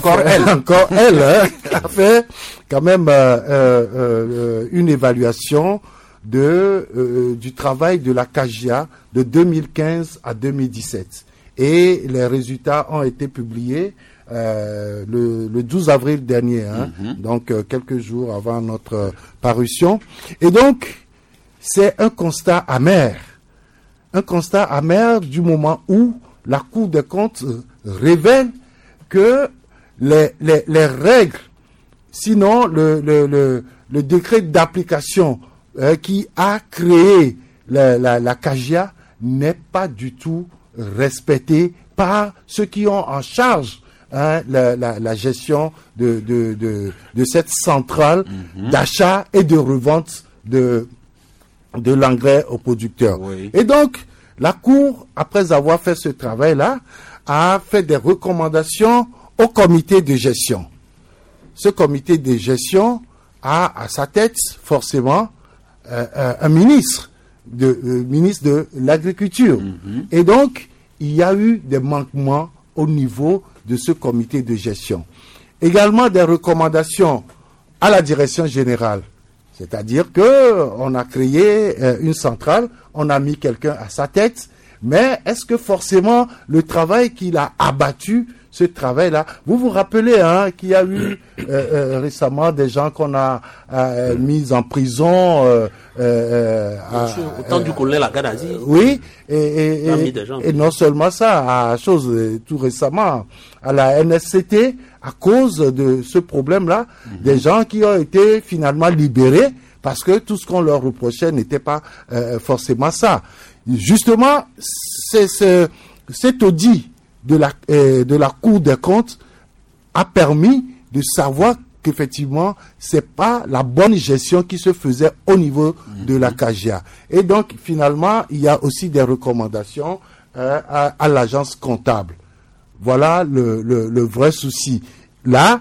[SPEAKER 3] fait quand même une évaluation du travail de la CAGIA de 2015 à 2017. Et les résultats ont été publiés le 12 avril dernier, donc quelques jours avant notre parution. Et donc, c'est un constat amer. Un constat amer du moment où la Cour des comptes révèle que les règles, sinon le décret d'application qui a créé la CAGIA n'est pas du tout respecté par ceux qui ont en charge la gestion de cette centrale d'achat et de revente de l'engrais aux producteurs. Oui. Et donc, la Cour, après avoir fait ce travail-là, a fait des recommandations au comité de gestion. Ce comité de gestion a à sa tête, forcément, un ministre de l'Agriculture. Et donc, il y a eu des manquements au niveau de ce comité de gestion. Également des recommandations à la direction générale. C'est-à-dire que on a créé une centrale, on a mis quelqu'un à sa tête, mais est-ce que forcément le travail qu'il a abattu, ce travail-là, vous vous rappelez qu'il y a eu récemment des gens qu'on a mis en prison
[SPEAKER 4] au temps du colonel Agadazi.
[SPEAKER 3] Oui, et non seulement ça, tout récemment, à la NSCT, à cause de ce problème-là, des gens qui ont été finalement libérés parce que tout ce qu'on leur reprochait n'était pas forcément ça. Justement, cet audit de la Cour des comptes a permis de savoir qu'effectivement, c'est pas la bonne gestion qui se faisait au niveau de la CAGIA. Et donc, finalement, il y a aussi des recommandations à l'agence comptable. Voilà le vrai souci. Là,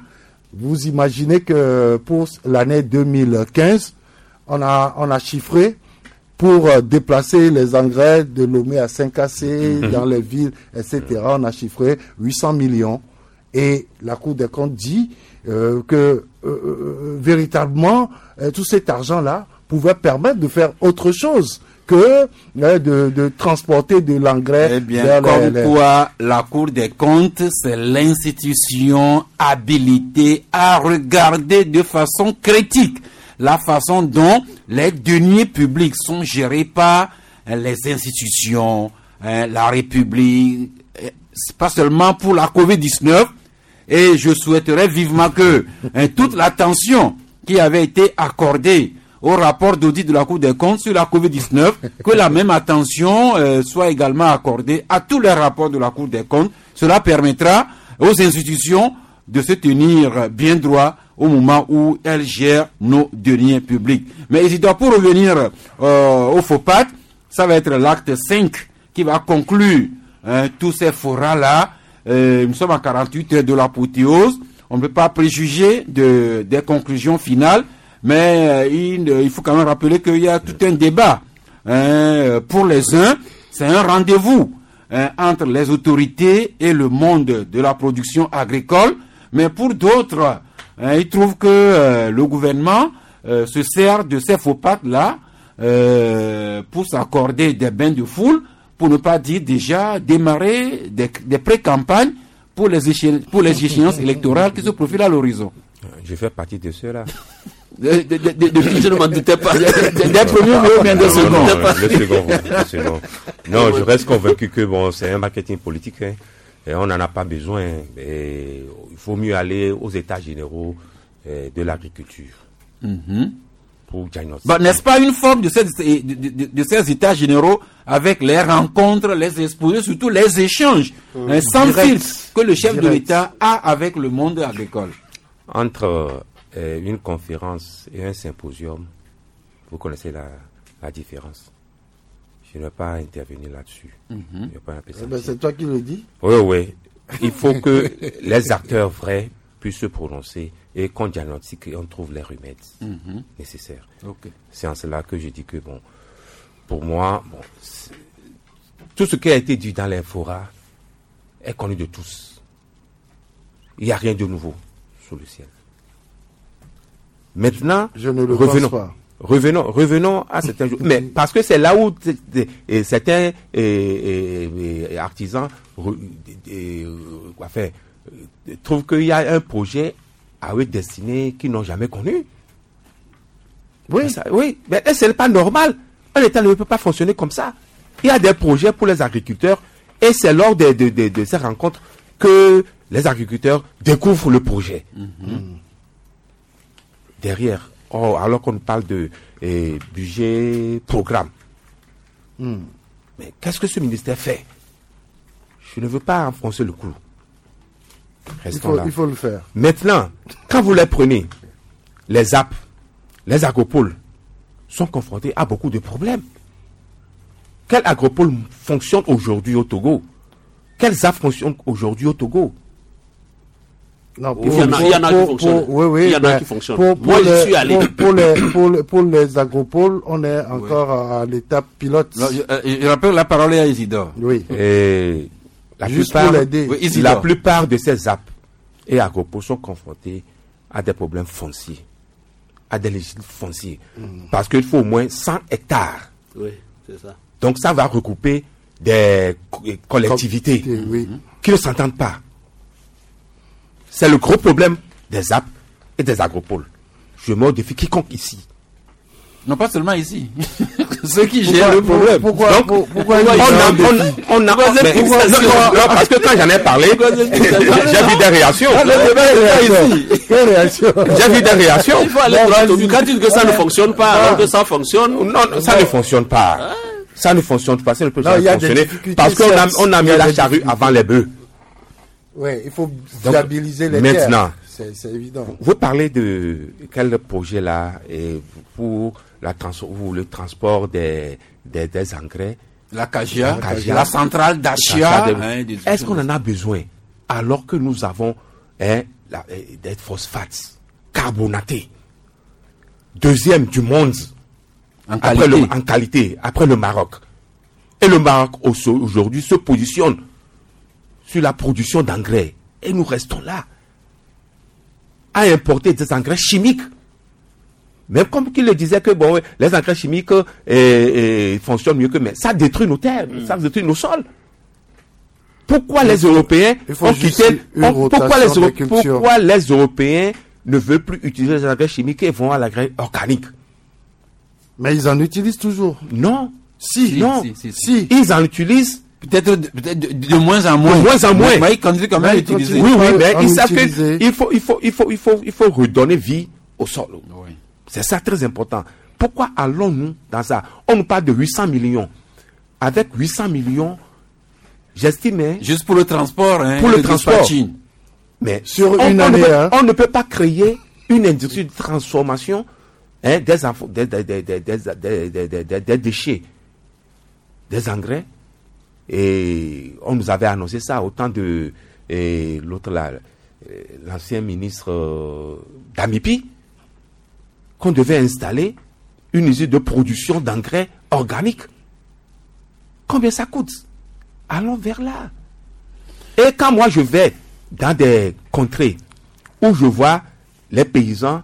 [SPEAKER 3] Vous imaginez que pour l'année 2015, on a chiffré pour déplacer les engrais de Lomé à 5AC dans les villes, etc. On a chiffré 800 millions. Et la Cour des comptes dit que véritablement, tout cet argent-là pouvait permettre de faire autre chose que de transporter de l'engrais.
[SPEAKER 1] Eh bien, quoi, la Cour des comptes, c'est l'institution habilitée à regarder de façon critique la façon dont les deniers publics sont gérés par les institutions, la République, pas seulement pour la COVID-19. Et je souhaiterais vivement que toute l'attention qui avait été accordée au rapport d'audit de la Cour des comptes sur la COVID-19, que la même attention soit également accordée à tous les rapports de la Cour des comptes. Cela permettra aux institutions de se tenir bien droit au moment où elles gèrent nos deniers publics. Mais Isidore, pour revenir au FOPAT, ça va être l'acte 5 qui va conclure tous ces forats-là. Nous sommes à 48 heures de l'apothéose. On ne peut pas préjuger des conclusions finales, mais il faut quand même rappeler qu'il y a tout un débat. Pour les uns, c'est un rendez-vous entre les autorités et le monde de la production agricole, mais pour d'autres, ils trouvent que le gouvernement se sert de ces faux pactes-là pour s'accorder des bains de foule, pour ne pas dire déjà démarrer des pré-campagnes pour les échéances électorales qui se profilent à l'horizon.
[SPEAKER 2] Je fais partie de ceux-là.
[SPEAKER 4] Je ne m'en doutais pas.
[SPEAKER 1] Des premiers ou bien des seconds.
[SPEAKER 2] Le second. Non, je reste convaincu que bon, c'est un marketing politique. Et on n'en a pas besoin. Et il faut mieux aller aux états généraux de l'agriculture. Pour diagnostiquer.
[SPEAKER 1] N'est-ce pas une forme de ces états généraux avec les rencontres, les exposés, surtout les échanges sans filtre que le chef de l'État a avec le monde agricole?
[SPEAKER 2] Entre une conférence et un symposium, vous connaissez la différence. Je ne vais pas intervenir là-dessus.
[SPEAKER 3] C'est toi qui le dis?
[SPEAKER 2] Oui. Il faut que les acteurs vrais puissent se prononcer et qu'on diagnostique et on trouve les remèdes nécessaires.
[SPEAKER 1] Okay.
[SPEAKER 2] C'est en cela que je dis que, bon, pour moi, tout ce qui a été dit dans les forats est connu de tous. Il n'y a rien de nouveau sous le ciel. Maintenant,
[SPEAKER 3] je ne le pense pas.
[SPEAKER 2] Revenons à certains jours. Mais parce que c'est là où certains artisans trouvent qu'il y a un projet à eux destiné qu'ils n'ont jamais connu.
[SPEAKER 3] Oui,
[SPEAKER 2] mais c'est pas normal. Un État ne peut pas fonctionner comme ça. Il y a des projets pour les agriculteurs et c'est lors de ces rencontres que les agriculteurs découvrent le projet. Derrière, alors qu'on parle de budget programme. Mais qu'est-ce que ce ministère fait? Je ne veux pas enfoncer le clou.
[SPEAKER 3] Il faut le faire.
[SPEAKER 2] Maintenant, quand vous les prenez, les AP, les agropoles sont confrontés à beaucoup de problèmes. Quel agropole fonctionne aujourd'hui au Togo? Quels AP fonctionnent aujourd'hui au Togo?
[SPEAKER 3] Non,
[SPEAKER 4] il y en a qui fonctionnent.
[SPEAKER 3] Oui,
[SPEAKER 4] il y en a qui fonctionnent.
[SPEAKER 3] Moi, j'y suis allé. Pour les agropoles, on est encore à l'étape pilote.
[SPEAKER 1] Je rappelle la parole à Isidore.
[SPEAKER 3] Oui.
[SPEAKER 2] Et la plupart de ces apps et agropoles sont confrontés à des problèmes fonciers, à des légitimes fonciers. Parce qu'il faut au moins 100 hectares.
[SPEAKER 4] Oui, c'est ça.
[SPEAKER 2] Donc ça va regrouper des collectivités qui ne s'entendent pas. C'est le gros problème des apps et des agropoles. Je mets au défi quiconque ici.
[SPEAKER 1] Non, pas seulement ici. Ceux qui gèrent le problème.
[SPEAKER 3] Pourquoi
[SPEAKER 2] parce que quand j'en ai parlé, j'ai vu des réactions. J'ai vu des réactions.
[SPEAKER 4] Il faut aller droit au but. Quand tu dis que ça ne fonctionne pas, alors que ça fonctionne.
[SPEAKER 2] Non, ça ne fonctionne pas. Ça ne fonctionne pas. Ça ne peut pas fonctionner. Parce qu'on a mis la charrue avant les bœufs.
[SPEAKER 3] Oui, il faut viabiliser les terres.
[SPEAKER 2] Maintenant,
[SPEAKER 3] c'est évident.
[SPEAKER 2] Vous parlez de quel projet là pour le transport des engrais?
[SPEAKER 1] La CAGIA, la centrale d'achat.
[SPEAKER 2] Est-ce qu'on en a besoin alors que nous avons des phosphates carbonatés. Deuxième du monde en qualité, après le Maroc. Et le Maroc aujourd'hui se positionne sur la production d'engrais. Et nous restons là à importer des engrais chimiques. Même comme qu'il le disait que bon, les engrais chimiques fonctionnent mieux que mais ça détruit nos terres, ça détruit nos sols. Pourquoi les Européens ont quitté pourquoi les Européens ne veulent plus utiliser les engrais chimiques et vont à l'engrais organique?
[SPEAKER 3] Mais ils en utilisent toujours.
[SPEAKER 2] Non.
[SPEAKER 3] Si.
[SPEAKER 2] Ils en utilisent
[SPEAKER 1] peut-être de moins en moins.
[SPEAKER 2] De moins en moins.
[SPEAKER 1] Mais ils continuent quand même à l'utiliser.
[SPEAKER 2] Oui, mais ils savent qu'il faut redonner vie au sol. Oui. C'est ça très important. Pourquoi allons-nous dans ça? On nous parle de 800 millions. Avec 800 millions, j'estimais...
[SPEAKER 1] Juste pour le transport.
[SPEAKER 2] Pour le transport. Mais sur une année, on ne peut pas créer une industrie de transformation des déchets, des engrais. Et on nous avait annoncé ça au temps de l'ancien ministre Damipi, qu'on devait installer une usine de production d'engrais organiques. Combien ça coûte? Allons vers là. Et quand moi je vais dans des contrées où je vois les paysans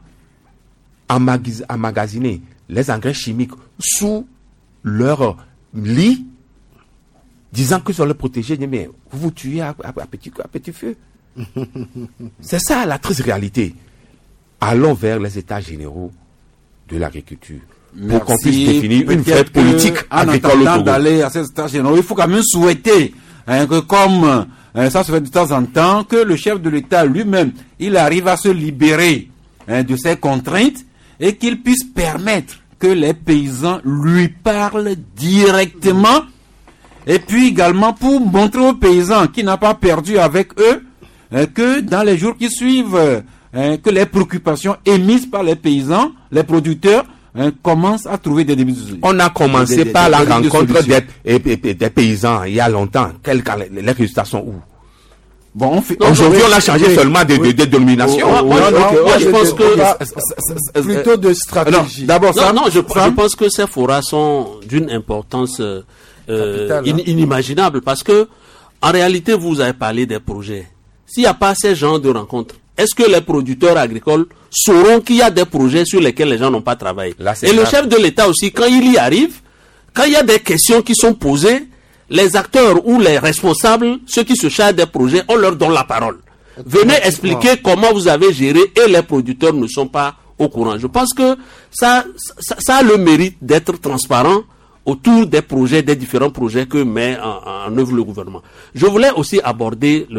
[SPEAKER 2] emmagasiner les engrais chimiques sous leur lit, disant qu'ils sont les protégés, mais vous vous tuez à petit feu. C'est ça la triste réalité. Allons vers les états généraux de l'agriculture. Pour qu'on puisse définir une vraie politique agricole au Togo.
[SPEAKER 1] D'aller à ces états généraux, il faut quand même souhaiter que comme ça se fait de temps en temps, que le chef de l'État lui-même, il arrive à se libérer de ses contraintes et qu'il puisse permettre que les paysans lui parlent directement. Et puis également pour montrer aux paysans qui n'a pas perdu avec eux que dans les jours qui suivent, que les préoccupations émises par les paysans, les producteurs, commencent à trouver des débuts.
[SPEAKER 2] On a commencé par la rencontre des paysans il y a longtemps. Les résultats sont où?
[SPEAKER 1] Bon,
[SPEAKER 2] aujourd'hui, on a changé seulement de dénomination.
[SPEAKER 4] Je pense que
[SPEAKER 3] plutôt de stratégie.
[SPEAKER 4] D'abord, je pense que ces forats sont d'une importance inimaginable parce que en réalité, vous avez parlé des projets. S'il n'y a pas ces genres de rencontres, est-ce que les producteurs agricoles sauront qu'il y a des projets sur lesquels les gens n'ont pas travaillé? Et le chef de l'État aussi, quand il y arrive, quand il y a des questions qui sont posées, les acteurs ou les responsables, ceux qui se chargent des projets, on leur donne la parole. Venez expliquer comment vous avez géré et les producteurs ne sont pas au courant. Je pense que ça a le mérite d'être transparent autour des projets, des différents projets que met en œuvre le gouvernement. Je voulais aussi aborder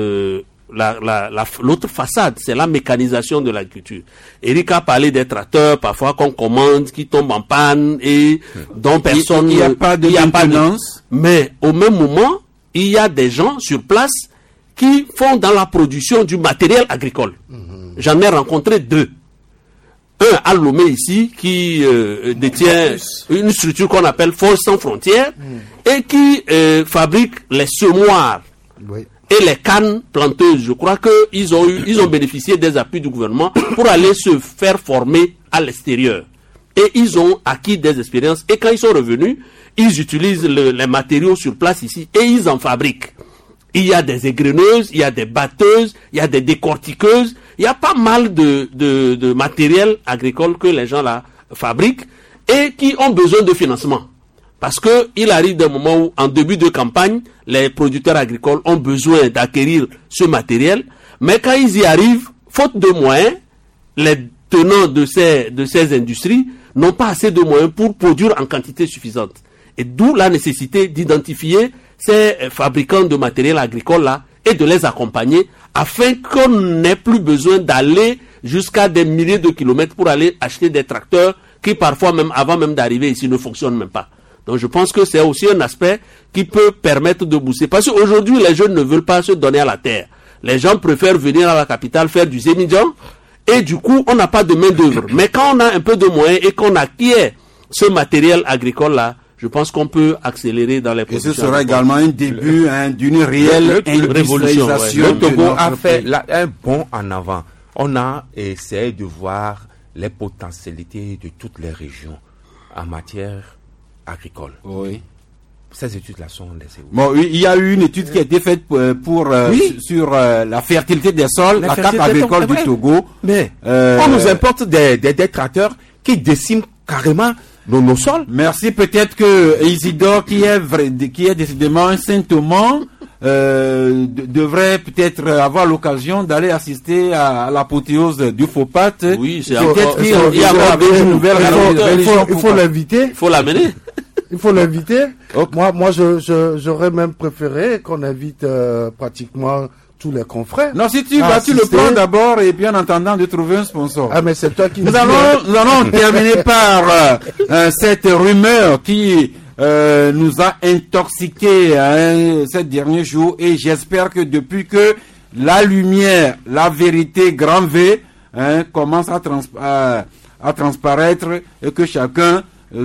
[SPEAKER 4] l'autre façade, c'est la mécanisation de l'agriculture. Eric a parlé des tracteurs, parfois qu'on commande, qui tombent en panne et dont personne...
[SPEAKER 1] Il n'y a pas de maintenance.
[SPEAKER 4] Mais au même moment, il y a des gens sur place qui font dans la production du matériel agricole. J'en ai rencontré deux. Un à Lomé ici, qui détient une structure qu'on appelle Force sans frontières et qui fabrique les semoirs. Oui. Et les cannes planteuses. Je crois qu'ils ont bénéficié des appuis du gouvernement pour aller se faire former à l'extérieur. Et ils ont acquis des expériences. Et quand ils sont revenus, ils utilisent les matériaux sur place ici et ils en fabriquent. Il y a des égreneuses, il y a des batteuses, il y a des décortiqueuses. Il y a pas mal de matériel agricole que les gens là fabriquent et qui ont besoin de financement. Parce que il arrive des moments où, en début de campagne, les producteurs agricoles ont besoin d'acquérir ce matériel, mais quand ils y arrivent, faute de moyens, les tenants de ces industries n'ont pas assez de moyens pour produire en quantité suffisante. Et d'où la nécessité d'identifier ces fabricants de matériel agricole là et de les accompagner afin qu'on n'ait plus besoin d'aller jusqu'à des milliers de kilomètres pour aller acheter des tracteurs qui parfois même avant même d'arriver ici ne fonctionnent même pas. Donc je pense que c'est aussi un aspect qui peut permettre de booster. Parce qu'aujourd'hui, les jeunes ne veulent pas se donner à la terre. Les gens préfèrent venir à la capitale faire du zénidjan et du coup, on n'a pas de main d'œuvre. Mais quand on a un peu de moyens et qu'on acquiert ce matériel agricole-là, je pense qu'on peut accélérer dans les productions.
[SPEAKER 1] Et ce sera également un début d'une réelle industrialisation.
[SPEAKER 2] Le Togo a fait un bond en avant On a essayé de voir les potentialités de toutes les régions en matière agricole.
[SPEAKER 1] Oui.
[SPEAKER 2] Ces études-là sont les
[SPEAKER 1] Bon, il y a eu une étude qui a été faite sur la fertilité des sols, la carte agricole du Togo.
[SPEAKER 2] Mais on nous importe des tracteurs qui déciment carrément nos sols.
[SPEAKER 1] Merci. Peut-être que Isidore, qui est décidément un Saint-Thomas, devrait peut-être avoir l'occasion d'aller assister à l'apothéose du FOPAT.
[SPEAKER 4] Oui, c'est
[SPEAKER 1] peut-être qu'il y a une nouvelle religion.
[SPEAKER 3] Il faut l'inviter.
[SPEAKER 4] Il faut l'amener.
[SPEAKER 3] Il faut l'inviter.
[SPEAKER 1] Okay.
[SPEAKER 3] Moi, j'aurais même préféré qu'on invite pratiquement tous les confrères.
[SPEAKER 1] Non, si tu vas, tu le prends d'abord et puis en attendant de trouver un sponsor.
[SPEAKER 3] Ah, mais c'est toi qui...
[SPEAKER 1] Nous allons terminer par cette rumeur qui nous a intoxiqués ces derniers jours, et j'espère que depuis que la lumière, la vérité grand V commence à transparaître et que chacun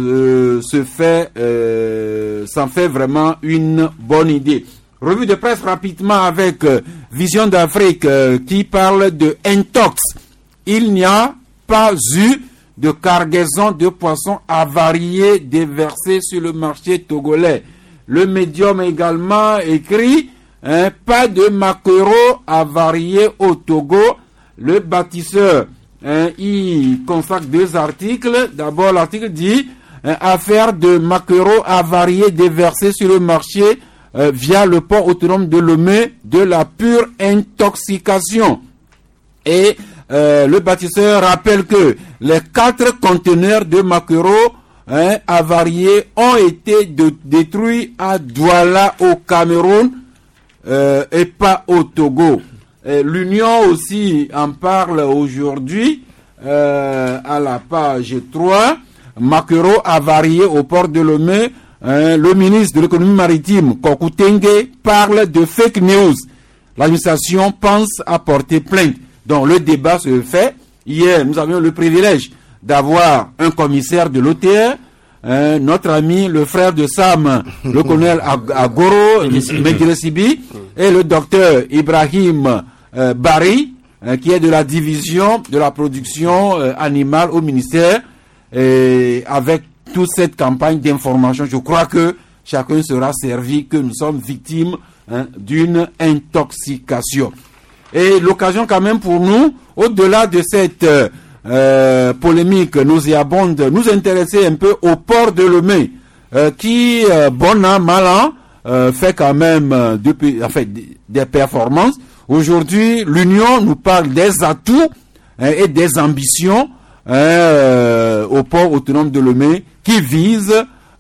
[SPEAKER 1] s'en fait vraiment une bonne idée. Revue de presse rapidement avec Vision d'Afrique qui parle de intox. Il n'y a pas eu de cargaison de poissons avariés déversés sur le marché togolais. Le médium également écrit pas de maquereaux avariés au Togo. Le bâtisseur il consacre 2 articles. D'abord, l'article dit affaire de maquereaux avariés déversés sur le marché via le port autonome de Lomé, de la pure intoxication. Et le bâtisseur rappelle que les 4 conteneurs de maquereaux avariés ont été détruits à Douala au Cameroun et pas au Togo. L'Union aussi en parle aujourd'hui à la page 3. Maquereaux avariés au port de Lomé. Le ministre de l'économie maritime, Kokou Tengue, parle de fake news. L'administration pense à porter plainte. Donc le débat se fait. Hier, nous avions le privilège d'avoir un commissaire de l'OTR, notre ami, le frère de Sam, le colonel Agoro Medjilesibi, et le docteur Ibrahim Bari, qui est de la division de la production animale au ministère, et avec toute cette campagne d'information, je crois que chacun sera servi, que nous sommes victimes d'une intoxication. Et l'occasion quand même pour nous, au-delà de cette polémique nauséabonde, nous intéresser un peu au port de Lomé, qui, bon an, mal an, fait quand même des performances. Aujourd'hui, l'Union nous parle des atouts et des ambitions au port autonome de Lomé, qui vise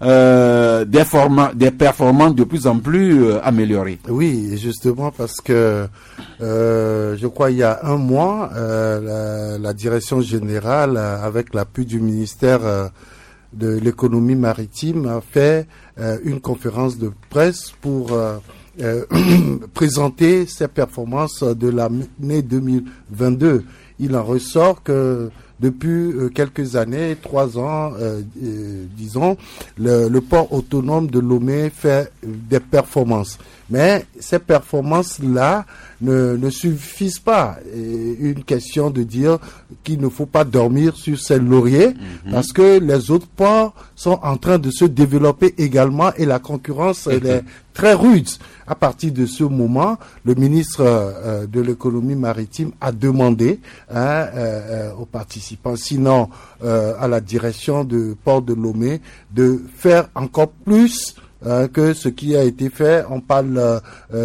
[SPEAKER 1] des performances de plus en plus améliorées.
[SPEAKER 3] Oui, justement parce que je crois il y a un mois, la direction générale, avec l'appui du ministère de l'économie maritime, a fait une conférence de presse pour présenter ses performances de l'année 2022. Il en ressort que depuis quelques années, 3 ans, disons, le port autonome de Lomé fait des performances. Mais ces performances-là ne suffisent pas. Et une question de dire qu'il ne faut pas dormir sur ses lauriers, parce que les autres ports sont en train de se développer également et la concurrence elle est très rude. À partir de ce moment, le ministre de l'économie maritime a demandé aux participants, sinon à la direction du port de Lomé, de faire encore plus que ce qui a été fait. On parle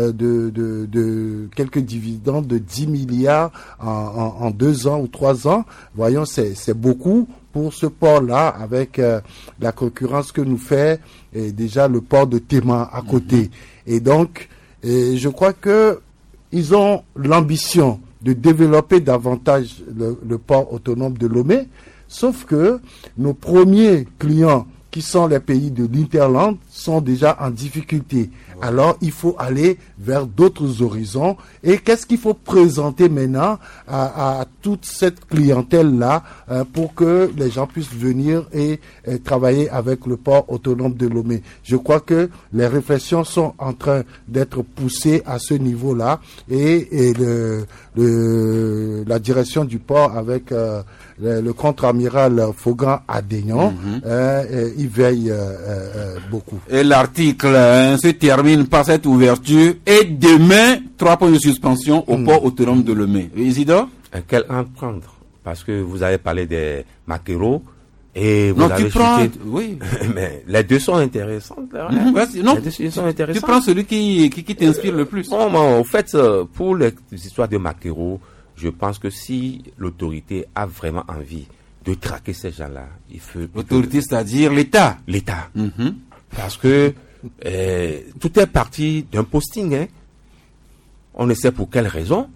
[SPEAKER 3] de quelques dividendes de 10 milliards en 2 ans ou 3 ans. Voyons, c'est beaucoup pour ce port-là, avec la concurrence que nous fait déjà le port de Tema à côté. Et donc, je crois que ils ont l'ambition de développer davantage le port autonome de Lomé, sauf que nos premiers clients qui qui sont les pays de l'Interland, sont déjà en difficulté. Alors, il faut aller vers d'autres horizons. Et qu'est-ce qu'il faut présenter maintenant à toute cette clientèle-là pour que les gens puissent venir et travailler avec le port autonome de Lomé? Je crois que les réflexions sont en train d'être poussées à ce niveau-là et la direction du port avec le contre-amiral Faugan Adénian, il veille beaucoup.
[SPEAKER 1] Et l'article se termine par cette ouverture et demain 3 points de suspension au port autonome de Lomé. Isidore?
[SPEAKER 2] Quel rang prendre? Parce que vous avez parlé des maquereaux et vous avez cité...
[SPEAKER 1] Oui.
[SPEAKER 2] Mais les deux sont intéressants.
[SPEAKER 1] Les deux sont intéressants. Tu prends celui qui t'inspire le plus.
[SPEAKER 2] En fait, pour les histoires de maquereaux, je pense que si l'autorité a vraiment envie de traquer ces gens-là, il faut...
[SPEAKER 1] L'autorité, c'est-à-dire l'État.
[SPEAKER 2] L'État. Parce que tout est parti d'un posting. Hein. On ne sait pour quelle raison.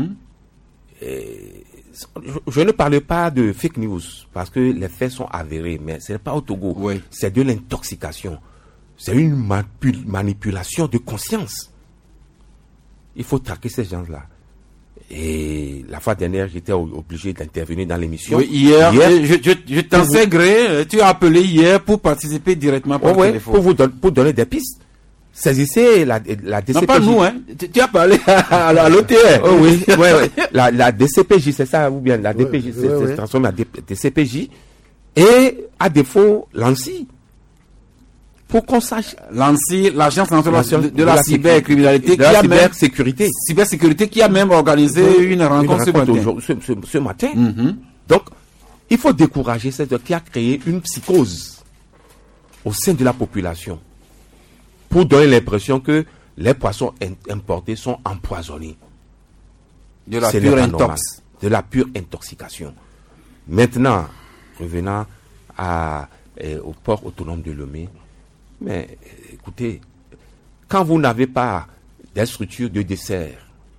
[SPEAKER 2] Je ne parle pas de fake news, parce que les faits sont avérés, mais ce n'est pas au Togo.
[SPEAKER 1] Oui.
[SPEAKER 2] C'est de l'intoxication. C'est une manipulation de conscience. Il faut traquer ces gens-là. Et la fois dernière, j'étais obligé d'intervenir dans l'émission.
[SPEAKER 1] Oui, hier je t'en sais gré. Tu as appelé hier pour participer directement par téléphone.
[SPEAKER 2] Pour donner des pistes. Saisissez la DCPJ.
[SPEAKER 1] Non, pas nous, hein. Tu as parlé à l'OTR.
[SPEAKER 2] Oh oui, la DCPJ, c'est ça, ou bien la DPJ, c'est transformé en DCPJ. Et, à défaut, l'ANSI. Pour qu'on sache.
[SPEAKER 1] L'ANSI, l'Agence nationale de la cybercriminalité,
[SPEAKER 2] qui a même
[SPEAKER 1] cybersécurité, qui a même organisé une rencontre
[SPEAKER 2] ce matin. Donc, il faut décourager cette qui a créé une psychose au sein de la population pour donner l'impression que les poissons importés sont empoisonnés.
[SPEAKER 1] De la pure
[SPEAKER 2] intoxication. Maintenant, revenant au port autonome de Lomé, mais écoutez, quand vous n'avez pas des structures de dessert,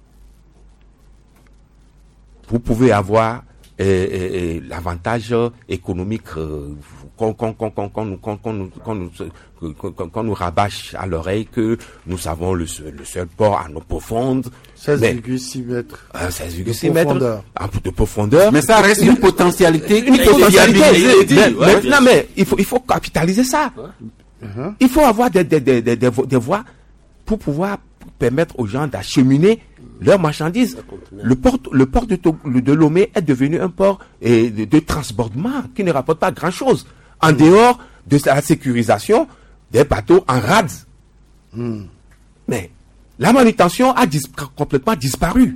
[SPEAKER 2] vous pouvez avoir l'avantage économique qu'on nous rabâche à l'oreille que nous avons le seul port à eau profonde.
[SPEAKER 3] 16,6 mètres.
[SPEAKER 2] 16,6 mètres de profondeur.
[SPEAKER 1] Mais ça reste une potentialité.
[SPEAKER 2] Mais il faut capitaliser ça. Il faut avoir des voies pour pouvoir permettre aux gens d'acheminer leurs marchandises. Le port de Lomé est devenu un port de transbordement qui ne rapporte pas grand-chose, en dehors de la sécurisation des bateaux en rade. Mais la manutention a complètement disparu.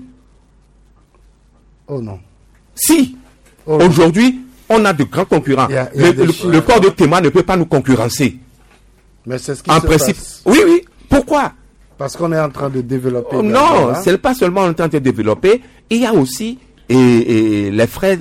[SPEAKER 3] Oh non.
[SPEAKER 2] Si, aujourd'hui, on a de grands concurrents. Le port de Tema ne peut pas nous concurrencer.
[SPEAKER 3] Mais c'est ce qui se passe.
[SPEAKER 2] Oui. Pourquoi?
[SPEAKER 3] Parce qu'on est en train de développer.
[SPEAKER 2] Non, c'est pas seulement en train de développer. Il y a aussi les frais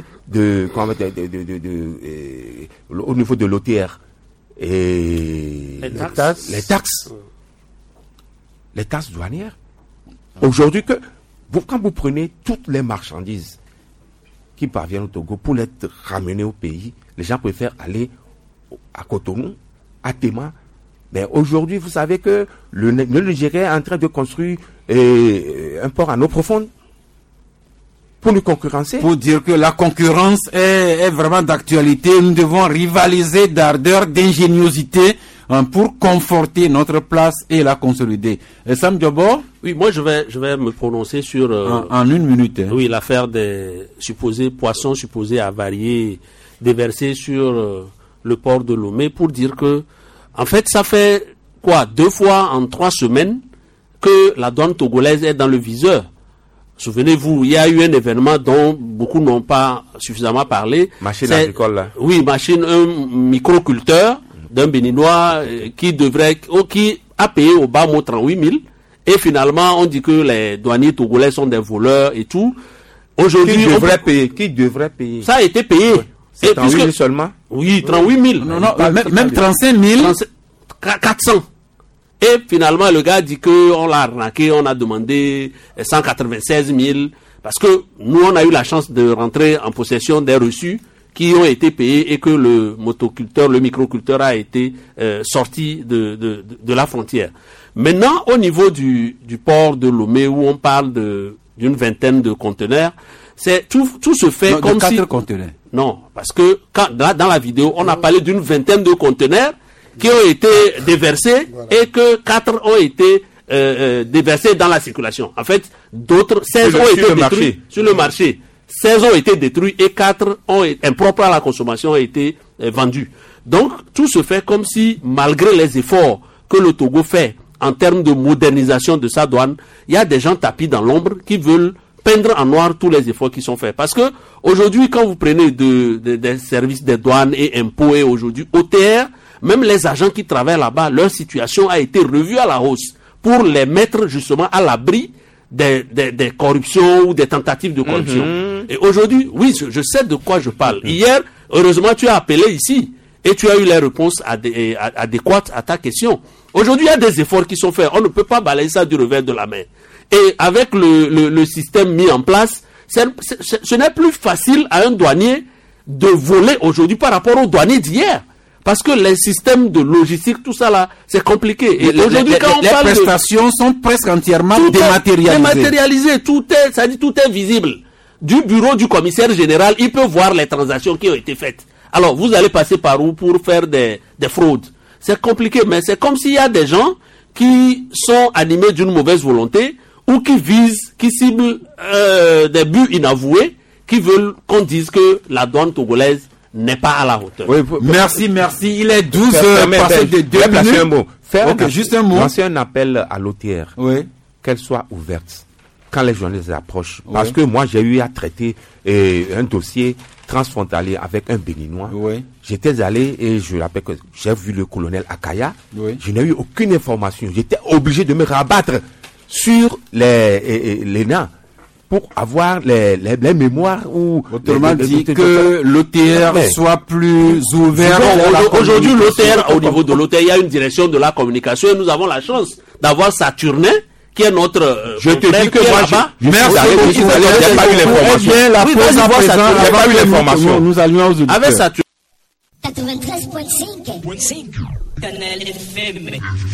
[SPEAKER 2] au niveau de l'OTR.
[SPEAKER 3] Les taxes.
[SPEAKER 2] Les taxes douanières. Aujourd'hui, quand vous prenez toutes les marchandises qui parviennent au Togo pour les ramener au pays, les gens préfèrent aller à Cotonou, à Tema. Mais aujourd'hui, vous savez que le Nigeria est en train de construire un port à eau profonde pour nous concurrencer.
[SPEAKER 1] Pour dire que la concurrence est vraiment d'actualité, nous devons rivaliser d'ardeur, d'ingéniosité pour conforter notre place et la consolider. Sam Diobo?
[SPEAKER 4] Oui, moi je vais me prononcer sur...
[SPEAKER 1] en une minute.
[SPEAKER 4] Oui, l'affaire des supposés poissons supposés avariés déversés sur le port de Lomé pour dire que en fait, ça fait 2 fois en 3 semaines que la douane togolaise est dans le viseur. Souvenez-vous, il y a eu un événement dont beaucoup n'ont pas suffisamment parlé.
[SPEAKER 2] Machine agricole, là.
[SPEAKER 4] Oui, un microculteur d'un Béninois qui a payé au bas mot 38 000. Et finalement, on dit que les douaniers togolais sont des voleurs et tout. Aujourd'hui,
[SPEAKER 2] qui devrait payer?
[SPEAKER 4] Ça a été payé. Ouais.
[SPEAKER 2] C'est 38 000 seulement?
[SPEAKER 4] Oui, 38 000.
[SPEAKER 1] Non, même 35 000.
[SPEAKER 4] 400. Et finalement, le gars dit qu'on l'a arnaqué, on a demandé 196 000. Parce que nous, on a eu la chance de rentrer en possession des reçus qui ont été payés et que le motoculteur, le microculteur a été sorti de la frontière. Maintenant, au niveau du port de Lomé, où on parle d'une vingtaine de conteneurs, c'est tout se fait
[SPEAKER 1] non,
[SPEAKER 4] comme
[SPEAKER 1] de 4
[SPEAKER 4] si...
[SPEAKER 1] conteneurs.
[SPEAKER 4] Non, parce que dans la vidéo, on a parlé d'une vingtaine de conteneurs qui ont été déversés et que 4 ont été déversés dans la circulation. En fait, d'autres 16 ont été détruits sur le marché. 16 ont été détruits et 4 impropres à la consommation ont été vendus. Donc, tout se fait comme si, malgré les efforts que le Togo fait en termes de modernisation de sa douane, il y a des gens tapis dans l'ombre qui veulent peindre en noir tous les efforts qui sont faits. Parce que aujourd'hui, quand vous prenez des services des douanes et impôts et aujourd'hui OTR, même les agents qui travaillent là-bas, leur situation a été revue à la hausse pour les mettre justement à l'abri des corruptions ou des tentatives de corruption. Et aujourd'hui, oui, je sais de quoi je parle. Hier, heureusement, tu as appelé ici et tu as eu les réponses adéquates à ta question. Aujourd'hui, il y a des efforts qui sont faits. On ne peut pas balayer ça du revers de la main. Et avec le système mis en place, ce n'est plus facile à un douanier de voler aujourd'hui par rapport aux douaniers d'hier. Parce que les systèmes de logistique, tout ça là, c'est compliqué. Et aujourd'hui, quand on parle
[SPEAKER 1] les prestations sont presque entièrement dématérialisées.
[SPEAKER 4] Dématérialisées, tout est visible. Du bureau du commissaire général, il peut voir les transactions qui ont été faites. Alors, vous allez passer par où pour faire des fraudes? C'est compliqué, mais c'est comme s'il y a des gens qui sont animés d'une mauvaise volonté ou qui visent, qui ciblent des buts inavoués, qui veulent qu'on dise que la douane togolaise n'est pas à la hauteur.
[SPEAKER 1] Oui, merci. Il est 12 heures passées de 2 minutes.
[SPEAKER 2] Un mot.
[SPEAKER 1] Juste un mot.
[SPEAKER 2] Lancer un appel à l'OTR.
[SPEAKER 1] Oui.
[SPEAKER 2] Qu'elle soit ouverte quand les journalistes approchent. Parce que moi, j'ai eu à traiter un dossier transfrontalier avec un Béninois.
[SPEAKER 1] Oui.
[SPEAKER 2] J'étais allé et je rappelle que j'ai vu le colonel Akaya.
[SPEAKER 1] Oui.
[SPEAKER 2] Je n'ai eu aucune information. J'étais obligé de me rabattre sur l'ENA pour avoir les mémoires ou...
[SPEAKER 1] Autrement dit que l'OTR soit plus ouvert.
[SPEAKER 4] Aujourd'hui, l'OTR, au niveau de l'OTR, il y a une direction de la communication et nous avons la chance d'avoir Saturnin, qui est notre...
[SPEAKER 2] Je te dis que moi,
[SPEAKER 1] merci
[SPEAKER 2] beaucoup. J'ai pas eu l'information.
[SPEAKER 1] La pause à présent,
[SPEAKER 2] j'ai pas eu l'information.
[SPEAKER 1] Nous allions aux auditeurs.
[SPEAKER 4] Avec Saturnin.
[SPEAKER 5] 93.5 Canal FM.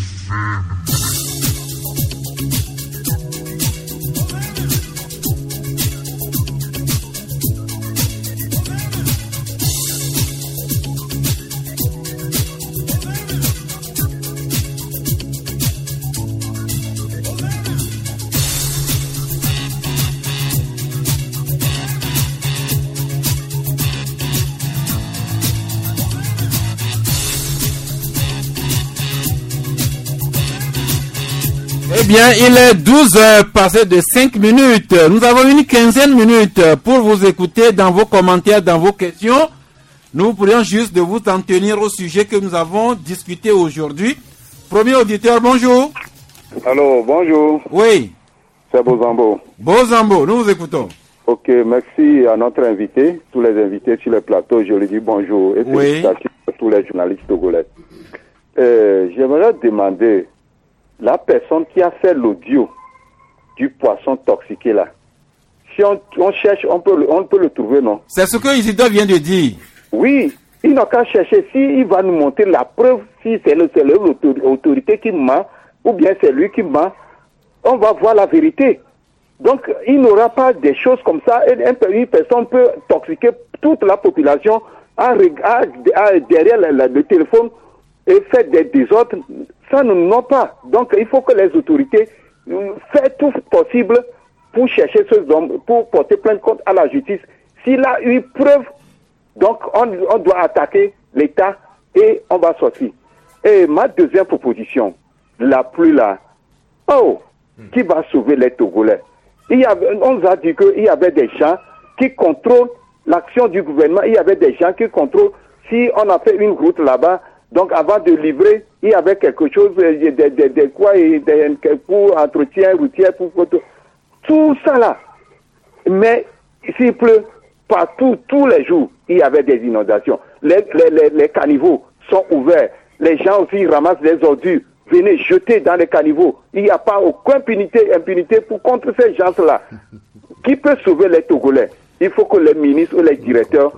[SPEAKER 1] Eh bien, il est 12 heures passées de 5 minutes. Nous avons une quinzaine de minutes pour vous écouter dans vos commentaires, dans vos questions. Nous pourrions juste de vous en tenir au sujet que nous avons discuté aujourd'hui. Premier auditeur, bonjour.
[SPEAKER 6] Allô, bonjour.
[SPEAKER 1] Oui.
[SPEAKER 6] C'est Bozambo.
[SPEAKER 1] Bozambo, nous vous écoutons.
[SPEAKER 6] Ok, merci à notre invité, tous les invités sur le plateau, je lui dis bonjour et félicitations à tous les journalistes togolais. J'aimerais demander, la personne qui a fait l'audio du poisson toxiqué là, si on cherche, on peut le trouver, non?
[SPEAKER 1] C'est ce que Isidore vient de dire.
[SPEAKER 6] Oui, il n'a qu'à chercher. S'il va nous montrer la preuve, si c'est l'autorité qui ment, ou bien c'est lui qui ment, on va voir la vérité. Donc, il n'aura pas des choses comme ça. Une personne peut toxiquer toute la population derrière le téléphone et faire des désordres. Ça ne nous pas. Donc, il faut que les autorités fassent tout possible pour chercher ces hommes, pour porter plainte contre à la justice. S'il a eu preuve, donc on doit attaquer l'État et on va sortir. Et ma deuxième proposition, la pluie là, qui va sauver les Togolais? On nous a dit qu'il y avait des gens qui contrôlent l'action du gouvernement, il y avait des gens qui contrôlent si on a fait une route là-bas. Donc, avant de livrer, il y avait quelque chose, pour entretien routier, pour tout ça là. Mais s'il pleut partout, tous les jours, il y avait des inondations. Les caniveaux sont ouverts. Les gens aussi ramassent des ordures. Venez jeter dans les caniveaux. Il n'y a pas aucune impunité contre ces gens-là. Qui peut sauver les Togolais? Il faut que les ministres ou les directeurs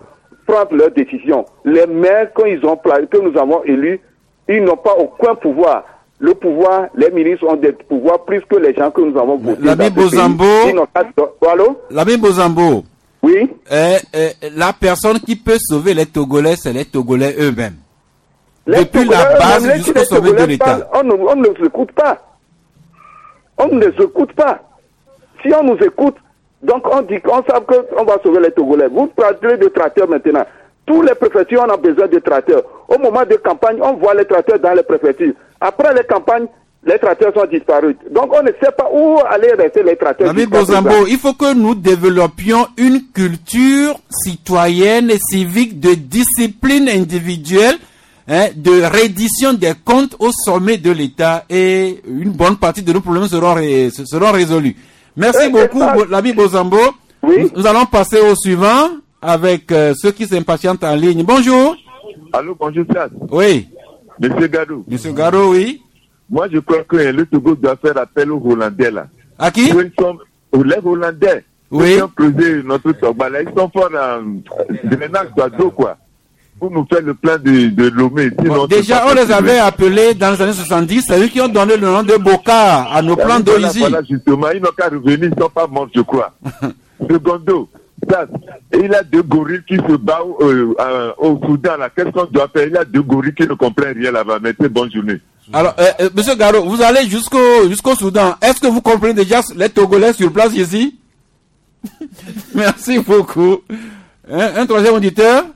[SPEAKER 6] prendre leurs décisions. Les maires que nous avons élus, ils n'ont pas aucun pouvoir. Le pouvoir, les ministres ont des pouvoirs plus que les gens que nous avons votés.
[SPEAKER 1] L'ami Bozambo, l'ami Bozambo,
[SPEAKER 6] oui.
[SPEAKER 1] La personne qui peut sauver les Togolais, c'est les Togolais eux-mêmes. Depuis la base jusqu'au sommet de l'État.
[SPEAKER 6] On ne les écoute pas. On ne les écoute pas. Si on nous écoute, donc on sait qu'on va sauver les Togolais. Vous parlez de tracteurs maintenant. Tous les préfectures, on a besoin de tracteurs. Au moment de campagne, on voit les tracteurs dans les préfectures. Après les campagnes, les tracteurs sont disparus. Donc on ne sait pas où aller rester les tracteurs.
[SPEAKER 1] Ami Bozambo, il faut que nous développions une culture citoyenne et civique de discipline individuelle, de reddition des comptes au sommet de l'État, et une bonne partie de nos problèmes seront résolus. Merci beaucoup, l'ami Bozambo.
[SPEAKER 6] Oui.
[SPEAKER 1] Nous allons passer au suivant avec ceux qui s'impatientent en ligne. Bonjour.
[SPEAKER 7] Allô, bonjour, Sas.
[SPEAKER 1] Oui.
[SPEAKER 7] Monsieur Gadou.
[SPEAKER 1] Monsieur Garo, oui.
[SPEAKER 7] Moi, je crois que le Togo doit faire appel aux Hollandais, là.
[SPEAKER 1] À qui?
[SPEAKER 7] Les Hollandais.
[SPEAKER 1] Oui.
[SPEAKER 7] Ils ont creusé notre Togo, là. Ils sont forts de ménage d'oiseaux, quoi. Pour nous faire le plan de Lomé.
[SPEAKER 1] Bon, déjà, on les avait appelés dans les années 70. C'est eux qui ont donné le nom de Boka à nos plans d'eau ici.
[SPEAKER 7] Voilà, justement. Ils n'ont qu'à revenir. Ils ne sont pas morts, je crois. Secondo. Ça, il y a 2 gorilles qui se battent au Soudan, là. Qu'est-ce qu'on doit faire? Il y a 2 gorilles qui ne comprennent rien là-bas. Mettez bonne journée.
[SPEAKER 1] Alors, monsieur Garo, vous allez jusqu'au Soudan. Est-ce que vous comprenez déjà les Togolais sur place ici? Merci beaucoup. Un troisième auditeur?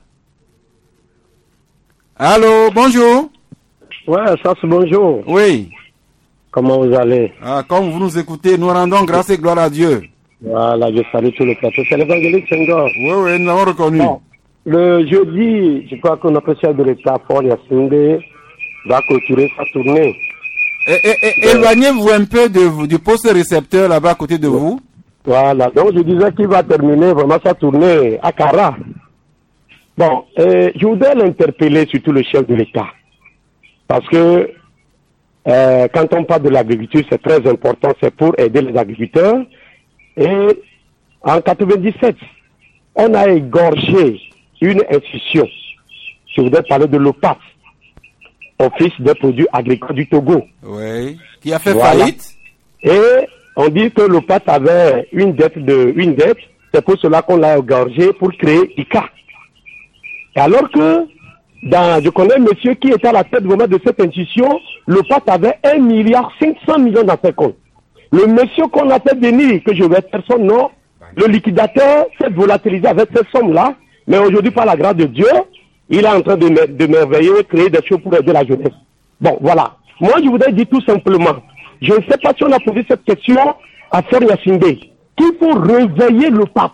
[SPEAKER 1] Allô, bonjour.
[SPEAKER 8] Ouais, ça c'est bonjour.
[SPEAKER 1] Oui.
[SPEAKER 8] Comment vous allez?
[SPEAKER 1] Comme vous nous écoutez, nous rendons grâce et gloire à Dieu.
[SPEAKER 8] Voilà, je salue tout le plateau. C'est l'évangélique Senghor.
[SPEAKER 1] Oui, nous l'avons reconnu.
[SPEAKER 8] Bon, le jeudi, je crois que notre chef de l'État, Fort Yassinde, va clôturer sa tournée.
[SPEAKER 1] Éloignez-vous un peu du poste récepteur là-bas à côté de vous.
[SPEAKER 8] Voilà, donc je disais qu'il va terminer vraiment sa tournée à Kara. Bon, je voudrais l'interpeller surtout le chef de l'État. Parce que quand on parle de l'agriculture, c'est très important, c'est pour aider les agriculteurs. Et en 97, on a égorgé une institution. Je voudrais parler de l'OPAT, Office des produits agricoles du Togo.
[SPEAKER 1] Oui, qui a fait faillite.
[SPEAKER 8] Et on dit que l'OPAT avait une dette, c'est pour cela qu'on l'a égorgé pour créer ICA. Et alors que, je connais un monsieur qui était à la tête vraiment de cette institution, l'OPAT avait 1,5 milliard dans ses comptes. Le monsieur qu'on a fait venir, que je vais faire son nom, le liquidateur s'est volatilisé avec ces sommes-là, mais aujourd'hui, par la grâce de Dieu, il est en train de merveiller, créer des choses pour aider la jeunesse. Bon, voilà. Moi, je voudrais dire tout simplement, je ne sais pas si on a posé cette question à Fort Yassinde, qu'il faut réveiller le pape.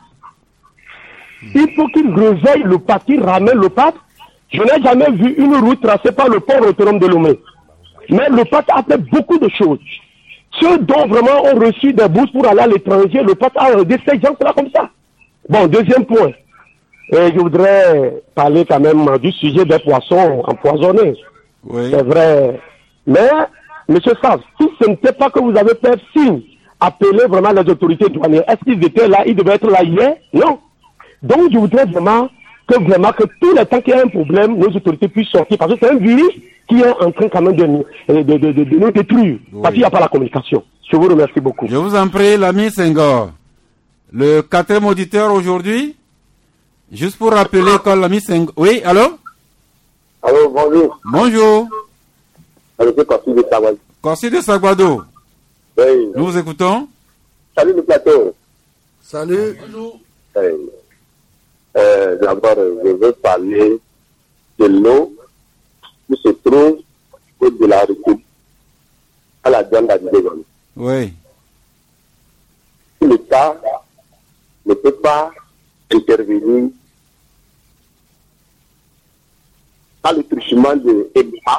[SPEAKER 8] Il faut qu'il réveille le pape, qu'il ramène le pape. Je n'ai jamais vu une route tracée par le port autonome de Lomé. Mais le pape a fait beaucoup de choses. Ceux dont vraiment ont reçu des bourses pour aller à l'étranger, le pape a aidé ces gens-là comme ça. Bon, deuxième point. Je voudrais parler quand même du sujet des poissons empoisonnés.
[SPEAKER 1] Oui.
[SPEAKER 8] C'est vrai. Mais, monsieur Sass, si ce n'était pas que vous avez fait signe, appeler vraiment les autorités douanières, est-ce qu'ils étaient là, ils devaient être là hier? Non. Donc, je voudrais vraiment que tous les temps qu'il y a un problème, nos autorités puissent sortir. Parce que c'est un virus qui est en train quand même de nous détruire. Oui. Parce qu'il n'y a pas la communication. Je vous remercie beaucoup.
[SPEAKER 1] Je vous en prie, l'ami Senghor. Le 4e auditeur aujourd'hui, juste pour rappeler quand l'ami Senghor... Oui, allô?
[SPEAKER 9] Allô, bonjour.
[SPEAKER 1] Bonjour.
[SPEAKER 9] C'est Corsi de Saguado.
[SPEAKER 1] Corsi de Saguado.
[SPEAKER 9] Oui.
[SPEAKER 1] Nous vous écoutons.
[SPEAKER 9] Salut le plateau.
[SPEAKER 3] Salut.
[SPEAKER 1] Bonjour.
[SPEAKER 9] D'abord, je veux parler de l'eau qui se trouve au de la République à la Diane d'Adidégon.
[SPEAKER 1] Oui.
[SPEAKER 9] L'État ne peut pas intervenir dans le truchement de EBA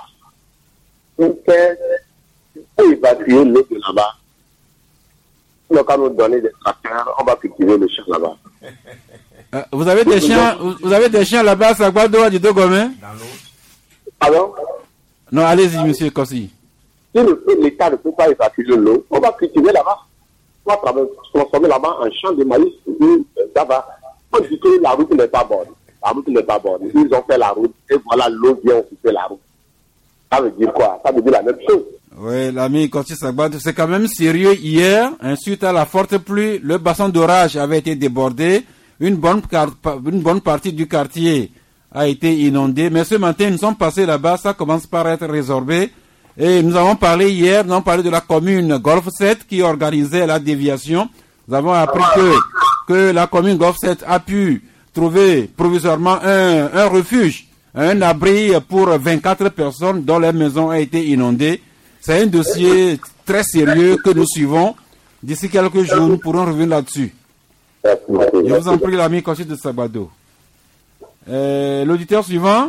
[SPEAKER 9] pour évacuer l'eau de là-bas. Sinon, quand nous donner des tracteurs, on va cultiver le champ là-bas.
[SPEAKER 1] Vous avez des chiens là-bas à Saguado, à Didogomé?
[SPEAKER 9] Pardon?
[SPEAKER 1] Non, allez-y, monsieur Kossi.
[SPEAKER 9] Si l'État ne peut pas évacuer l'eau, on va cultiver là-bas. On va transformer là-bas un champ de maïs. Ça va. On dit que la route n'est pas bonne. la route n'est pas bordée. Ils ont fait la route et voilà, l'eau vient occuper la route. Ça veut dire quoi? Ça veut dire la même chose.
[SPEAKER 1] Oui, l'ami Kochi Sagbadou, c'est quand même sérieux. Hier, suite à la forte pluie, le bassin d'orage avait été débordé. Une bonne partie du quartier a été inondée. Mais ce matin, nous sommes passés là-bas, ça commence par être résorbé. Et nous avons parlé hier, nous avons parlé de la commune Golf 7 qui organisait la déviation. Nous avons appris que la commune Golf 7 a pu trouver provisoirement un refuge, un abri pour 24 personnes dont leur maison a été inondée. C'est un dossier très sérieux que nous suivons. D'ici quelques jours, nous pourrons revenir là-dessus. Je vous en prie, l'ami Kochi de Sagbadou. L'auditeur suivant,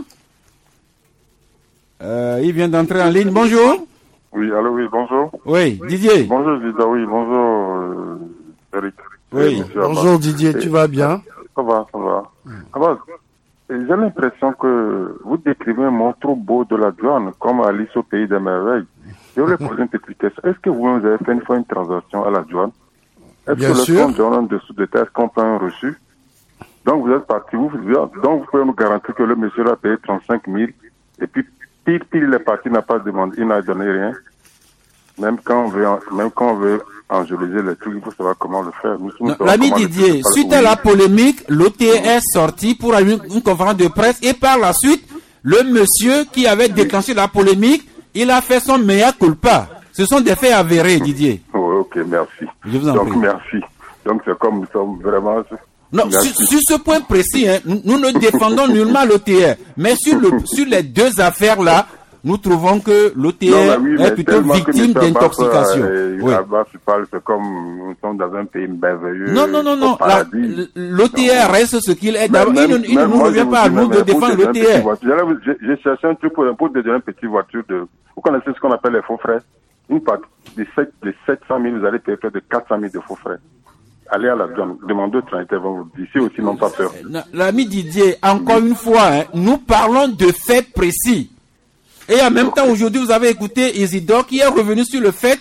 [SPEAKER 1] il vient d'entrer en ligne. Bonjour.
[SPEAKER 10] Oui, allô, oui, bonjour.
[SPEAKER 1] Oui, Didier.
[SPEAKER 10] Bonjour, Zida, oui, bonjour, Eric.
[SPEAKER 3] Oui, bonjour Didier, tu vas bien?
[SPEAKER 10] Ça va. Alors, j'ai l'impression que vous décrivez un monde trop beau de la douane, comme Alice au pays des merveilles. Je voulais poser une petite question. Est-ce que vous avez fait une fois une transaction à la douane? Est-ce
[SPEAKER 3] Bien
[SPEAKER 10] que
[SPEAKER 3] sûr.
[SPEAKER 10] le compte donne en dessous de terre, est-ce qu'on peut un reçu? Donc vous êtes parti, donc vous pouvez nous garantir que le monsieur a payé 35 000, et puis pile il est parti, il n'a pas demandé, il n'a donné rien. Même quand on veut angéliser les trucs, il faut savoir comment le faire.
[SPEAKER 1] L'ami Didier, suite à la polémique, l'OTE est sorti pour une conférence de presse et par la suite, le monsieur qui avait déclenché la polémique, il a fait son mea culpa. Ce sont des faits avérés, Didier.
[SPEAKER 10] Oui, ok, merci.
[SPEAKER 1] Je vous en prie.
[SPEAKER 10] Donc merci. Donc c'est comme nous sommes vraiment...
[SPEAKER 1] Non, sur ce point précis, hein, nous ne défendons nullement l'OTE. Mais sur les deux affaires-là, nous trouvons que l'OTE est plutôt victime d'intoxication.
[SPEAKER 10] Oui. Là-bas, tu parles, c'est comme nous sommes dans un pays merveilleux.
[SPEAKER 1] Non. L'OTE reste ce qu'il est. Il ne nous revient pas à nous de défendre l'OTE.
[SPEAKER 10] J'ai cherché un truc pour te donner une petite voiture de... Vous connaissez ce qu'on appelle les faux frais? Une partie de 700 000, vous allez payer près de 400 000 de faux frais. Allez à la douane, demandez au transitaire, d'ici aussi n'ont pas peur.
[SPEAKER 1] L'ami Didier, encore une fois, nous parlons de faits précis. Et en même temps, aujourd'hui, vous avez écouté Isidore qui est revenu sur le fait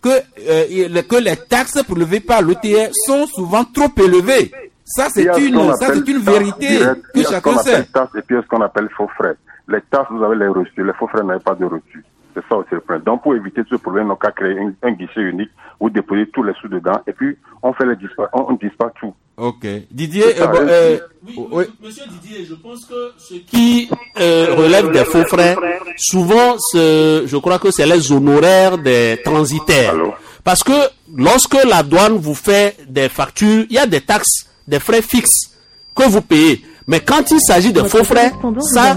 [SPEAKER 1] que les taxes prélevées par l'OTE sont souvent trop élevées. Ça, c'est une vérité que chacun sait.
[SPEAKER 10] Et puis, ce qu'on appelle faux frais. Les taxes, vous avez les reçus. Les faux frais n'avez pas de reçus. C'est ça aussi le problème. Donc, pour éviter ce problème, on a créé un guichet unique où déposer tous les sous dedans et puis on fait on disparaît tout.
[SPEAKER 1] Ok. Didier,
[SPEAKER 4] Monsieur Didier, je pense que ce qui relève des faux frais, souvent, je crois que c'est les honoraires des transitaires.
[SPEAKER 10] Allô?
[SPEAKER 4] Parce que lorsque la douane vous fait des factures, il y a des taxes, des frais fixes que vous payez. Mais quand il s'agit de faux frais, ça...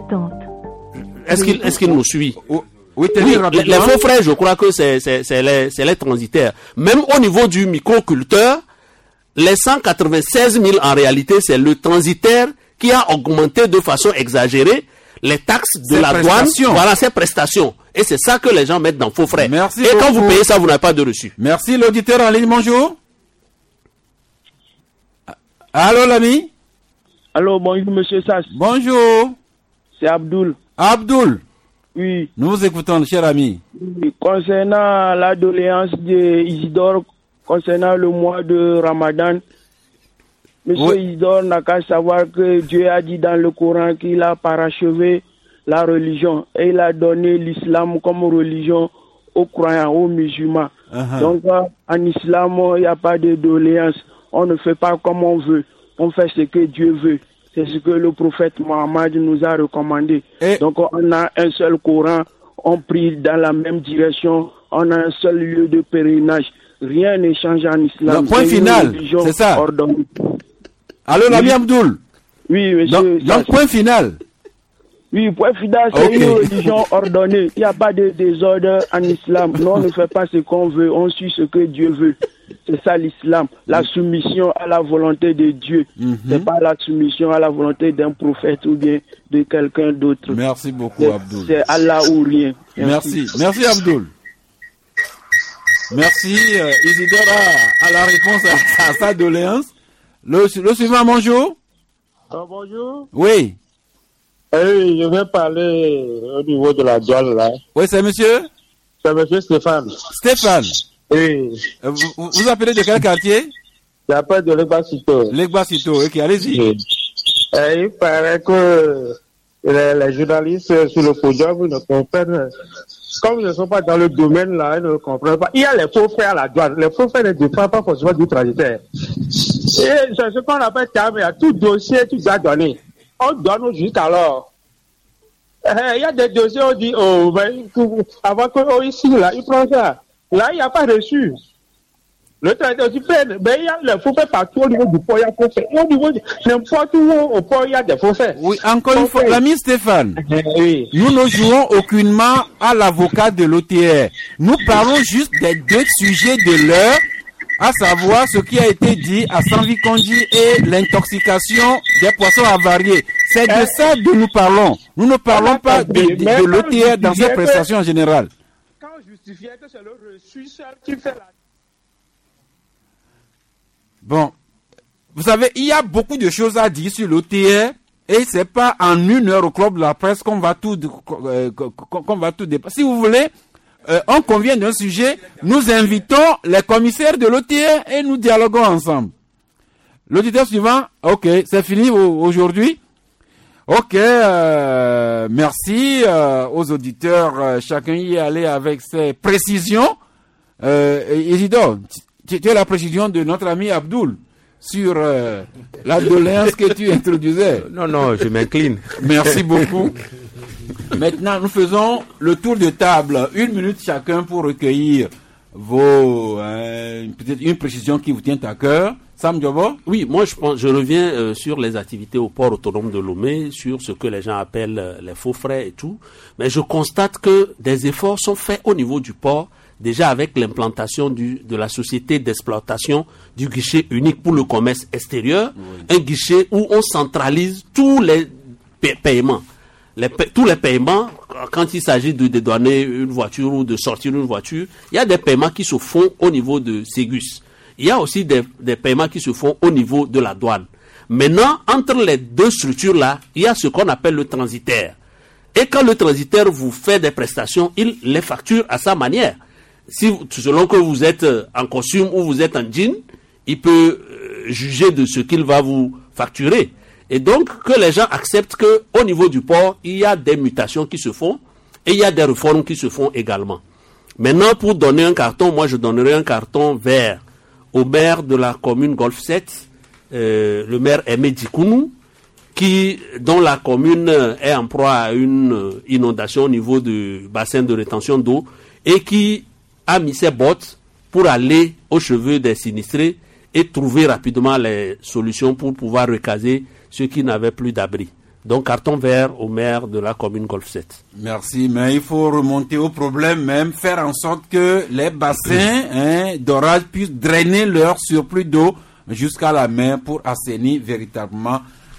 [SPEAKER 4] Est-ce qu'il nous suit?
[SPEAKER 1] Oui,
[SPEAKER 4] les faux frais, je crois que c'est les transitaires. Même au niveau du microculteur, les 196 000 en réalité, c'est le transitaire qui a augmenté de façon exagérée les taxes de la douane. Voilà, ces prestations. Et c'est ça que les gens mettent dans faux frais.
[SPEAKER 1] Merci
[SPEAKER 4] et
[SPEAKER 1] beaucoup.
[SPEAKER 4] Quand vous payez ça, vous n'avez pas de reçu.
[SPEAKER 1] Merci, l'auditeur en ligne, bonjour. Allô, l'ami?
[SPEAKER 11] Allô, bonjour, monsieur Sass.
[SPEAKER 1] Bonjour.
[SPEAKER 11] C'est Abdoul.
[SPEAKER 1] Abdoul.
[SPEAKER 11] Oui.
[SPEAKER 1] Nous vous écoutons, cher ami.
[SPEAKER 11] Oui. Concernant la doléance d'Isidore, concernant le mois de Ramadan, monsieur Isidore n'a qu'à savoir que Dieu a dit dans le Coran qu'il a parachevé la religion et il a donné l'islam comme religion aux croyants, aux musulmans. Donc, en islam, il n'y a pas de doléance. On ne fait pas comme on veut. On fait ce que Dieu veut. C'est ce que le prophète Mohammed nous a recommandé. Donc on a un seul Coran, on prie dans la même direction, on a un seul lieu de pèlerinage. Rien ne change en islam.
[SPEAKER 1] Le point final, c'est ça. Allô, l'ami Abdoul?
[SPEAKER 11] Oui, monsieur.
[SPEAKER 1] Donc point final.
[SPEAKER 11] Oui, point final, c'est une religion ordonnée. Il n'y a pas de désordre en islam. Nous, on ne fait pas ce qu'on veut, on suit ce que Dieu veut. C'est ça l'islam, la soumission à la volonté de Dieu. C'est pas la soumission à la volonté d'un prophète ou bien de quelqu'un d'autre.
[SPEAKER 1] Merci beaucoup, Abdoul.
[SPEAKER 11] C'est Allah ou rien.
[SPEAKER 1] Merci Abdoul. Merci Isidore à la réponse à sa doléance. Le suivant, bonjour.
[SPEAKER 12] Bonjour.
[SPEAKER 1] Oui.
[SPEAKER 12] Je vais parler au niveau de la douane là.
[SPEAKER 1] Oui, c'est monsieur?
[SPEAKER 12] C'est monsieur Stéphane.
[SPEAKER 1] Stéphane.
[SPEAKER 12] Oui.
[SPEAKER 1] Vous appelez de quel quartier?
[SPEAKER 12] J'appelle de Legbasito.
[SPEAKER 1] Legbasito, ok, allez-y.
[SPEAKER 12] Il paraît que les journalistes sur le podium ne comprennent, comme ils ne sont pas dans le domaine là, ils ne comprennent pas. Il y a les faux faits à la douane. Les faux faits ne dépendent pas forcément du transitaire. Et c'est ce qu'on appelle terme, il y a tout dossier, tu dois donner. On donne jusqu'alors. Il y a des dossiers, on dit, oh, ben, avant qu'on ici, là, il prend ça. Là, il n'y a pas reçu. Le transitaire aussi fait, mais il y a les faux faits partout au niveau du port, il y a faux faits. Au niveau de n'importe où au port, il y a des faux faits.
[SPEAKER 1] Oui, encore une fois, l'ami Stéphane,
[SPEAKER 12] oui.
[SPEAKER 1] Nous ne jouons aucunement à l'avocat de l'OTR. Nous parlons juste des deux sujets de l'heure, à savoir ce qui a été dit à Sanvi Kondi et l'intoxication des poissons avariés. C'est de ça dont nous parlons. Nous ne parlons pas de l'OTR dans cette prestation en général.
[SPEAKER 12] Quand on justifiait que c'est le reçu seul qui fait la...
[SPEAKER 1] Bon, vous savez, il y a beaucoup de choses à dire sur l'OTR et c'est pas en 1 heure au club de la presse qu'on va tout dépasser. Si vous voulez, on convient d'un sujet, nous invitons les commissaires de l'OTR et nous dialoguons ensemble. L'auditeur suivant, ok, c'est fini aujourd'hui. Ok, merci aux auditeurs, chacun y est allé avec ses précisions. Isidore, tu as la précision de notre ami Abdoul sur la doléance que tu introduisais.
[SPEAKER 2] Non, je m'incline.
[SPEAKER 1] Merci beaucoup. Maintenant, nous faisons le tour de table. 1 minute chacun pour recueillir peut-être une précision qui vous tient à cœur. Sam Diobo?
[SPEAKER 4] Oui, moi je reviens sur les activités au port autonome de Lomé, sur ce que les gens appellent les faux frais et tout. Mais je constate que des efforts sont faits au niveau du port, déjà avec l'implantation de la société d'exploitation du guichet unique pour le commerce extérieur, un guichet où on centralise tous les paiements. Tous les paiements, quand il s'agit de dédouaner une voiture ou de sortir une voiture, il y a des paiements qui se font au niveau de Ségus. Il y a aussi des paiements qui se font au niveau de la douane. Maintenant, entre les deux structures-là, il y a ce qu'on appelle le transitaire. Et quand le transitaire vous fait des prestations, il les facture à sa manière. Selon que vous êtes en costume ou vous êtes en jean, il peut juger de ce qu'il va vous facturer. Et donc, que les gens acceptent qu'au niveau du port, il y a des mutations qui se font et il y a des réformes qui se font également. Maintenant, pour donner un carton, moi je donnerai un carton vert au maire de la commune Golf 7, le maire Aimé Dikounou, dont la commune est en proie à une inondation au niveau du bassin de rétention d'eau et qui a mis ses bottes pour aller au chevet des sinistrés et trouver rapidement les solutions pour pouvoir recaser ceux qui n'avaient plus d'abri. Donc, carton vert au maire de la commune Golf 7.
[SPEAKER 1] Merci, mais il faut remonter au problème même, faire en sorte que les bassins d'orage puissent drainer leur surplus d'eau jusqu'à la mer pour assainir véritablement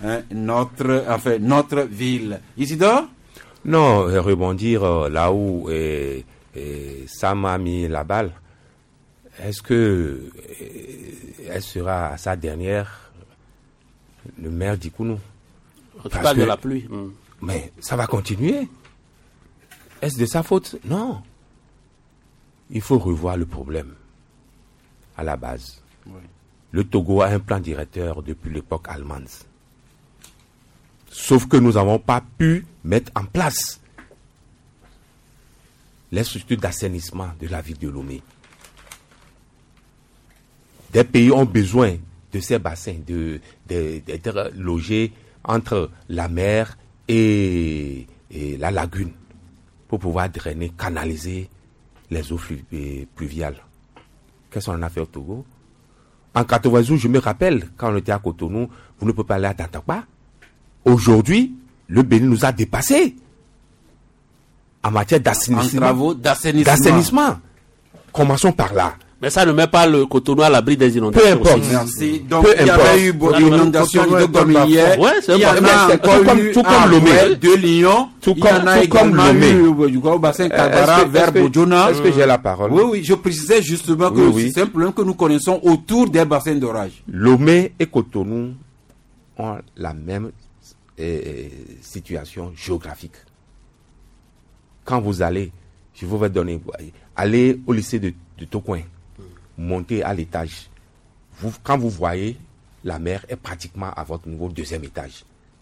[SPEAKER 1] notre ville. Isidore?
[SPEAKER 2] Non, rebondir là où Sam a mis la balle. Est-ce que elle sera sa dernière, le maire Dikounou?
[SPEAKER 4] Tu parles de la pluie.
[SPEAKER 2] Mais ça va continuer. Est-ce de sa faute? Non. Il faut revoir le problème à la base. Oui. Le Togo a un plan directeur depuis l'époque allemande. Sauf que nous n'avons pas pu mettre en place les structures d'assainissement de la ville de Lomé. Des pays ont besoin de ces bassins, d'être logés entre la mer et la lagune pour pouvoir drainer, canaliser les eaux pluviales. Qu'est-ce qu'on a fait au Togo? En 92, je me rappelle, quand on était à Cotonou, vous ne pouvez pas aller à Tantamba. Aujourd'hui, le Bénin nous a dépassés en matière d'assainissement.
[SPEAKER 1] En travaux d'assainissement.
[SPEAKER 2] Commençons par là.
[SPEAKER 4] Mais ça ne met pas le Cotonou à l'abri des inondations.
[SPEAKER 2] Peu importe.
[SPEAKER 1] Merci. Donc, il y avait eu beaucoup d'inondations de Gomilière.
[SPEAKER 4] Ouais, c'est
[SPEAKER 1] il y en a encore eu
[SPEAKER 2] tout comme Lomé.
[SPEAKER 1] De Lyon. Il y en a également eu du bassin Kabara vers Bodjona.
[SPEAKER 2] Est-ce que j'ai la parole?
[SPEAKER 1] Oui, je précisais justement que c'est un problème que nous connaissons autour des bassins d'orage.
[SPEAKER 2] Lomé et Cotonou ont la même situation géographique. Quand vous allez, je vous vais donner, allez au lycée de Tocoin. Montez à l'étage. Quand vous voyez, la mer est pratiquement à votre niveau, 2e étage.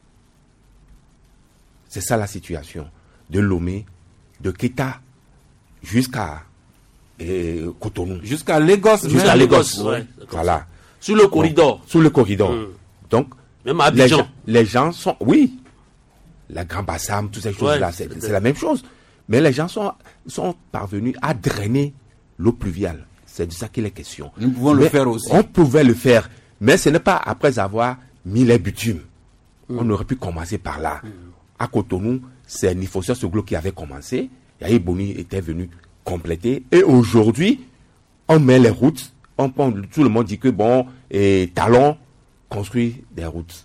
[SPEAKER 2] C'est ça la situation. De Lomé, de Keita, jusqu'à Cotonou.
[SPEAKER 1] Jusqu'à Lagos.
[SPEAKER 2] Jusqu'à Lagos.
[SPEAKER 4] Ouais,
[SPEAKER 2] voilà.
[SPEAKER 4] Sur le corridor.
[SPEAKER 2] Bon, sur le corridor. Donc,
[SPEAKER 4] même à Abidjan.
[SPEAKER 2] Les gens sont... Oui. La Grand Bassam, toutes ces choses-là, c'est la même chose. Mais les gens sont parvenus à drainer l'eau pluviale. C'est de ça qu'il est question.
[SPEAKER 1] Nous pouvons le faire aussi.
[SPEAKER 2] On pouvait le faire. Mais ce n'est pas après avoir mis les bitumes. On aurait pu commencer par là. À Cotonou, c'est Nifosia Soglo qui avait commencé. Yahi Boni était venu compléter. Et aujourd'hui, on met les routes. Tout le monde dit que bon, Talon construit des routes.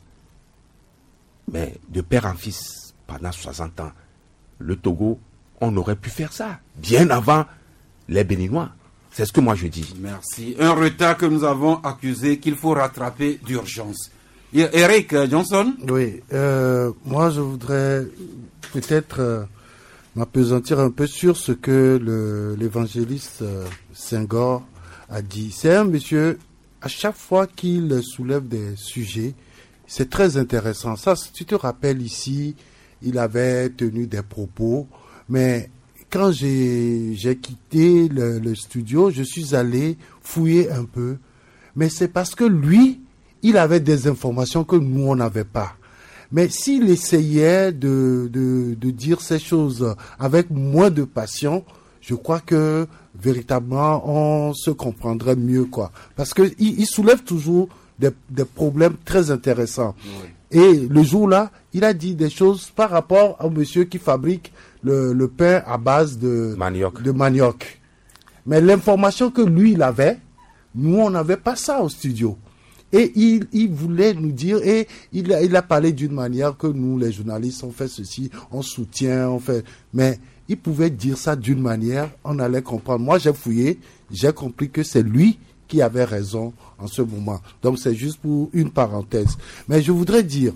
[SPEAKER 2] Mais de père en fils, pendant 60 ans, le Togo, on aurait pu faire ça. Bien avant les Béninois. C'est ce que moi je dis.
[SPEAKER 1] Merci. Un retard que nous avons accusé qu'il faut rattraper d'urgence. Eric Johnson?
[SPEAKER 3] Oui, moi je voudrais peut-être m'appesantir un peu sur ce que l'évangéliste Senghor a dit. C'est un monsieur, à chaque fois qu'il soulève des sujets, c'est très intéressant. Ça, si tu te rappelles ici, il avait tenu des propos, mais quand j'ai quitté le studio, je suis allé fouiller un peu. Mais c'est parce que lui, il avait des informations que nous, on n'avait pas. Mais s'il essayait de dire ces choses avec moins de passion, je crois que véritablement on se comprendrait mieux, quoi. Parce que il soulève toujours des problèmes très intéressants. Oui. Et le jour-là, il a dit des choses par rapport au monsieur qui fabrique le pain à base de manioc. Mais l'information que lui, il avait, nous, on n'avait pas ça au studio. Et il voulait nous dire, et il a parlé d'une manière que nous, les journalistes, on fait ceci, on soutient, on fait... Mais il pouvait dire ça d'une manière, on allait comprendre. Moi, j'ai fouillé, j'ai compris que c'est lui qui avait raison en ce moment. Donc, c'est juste pour une parenthèse. Mais je voudrais dire,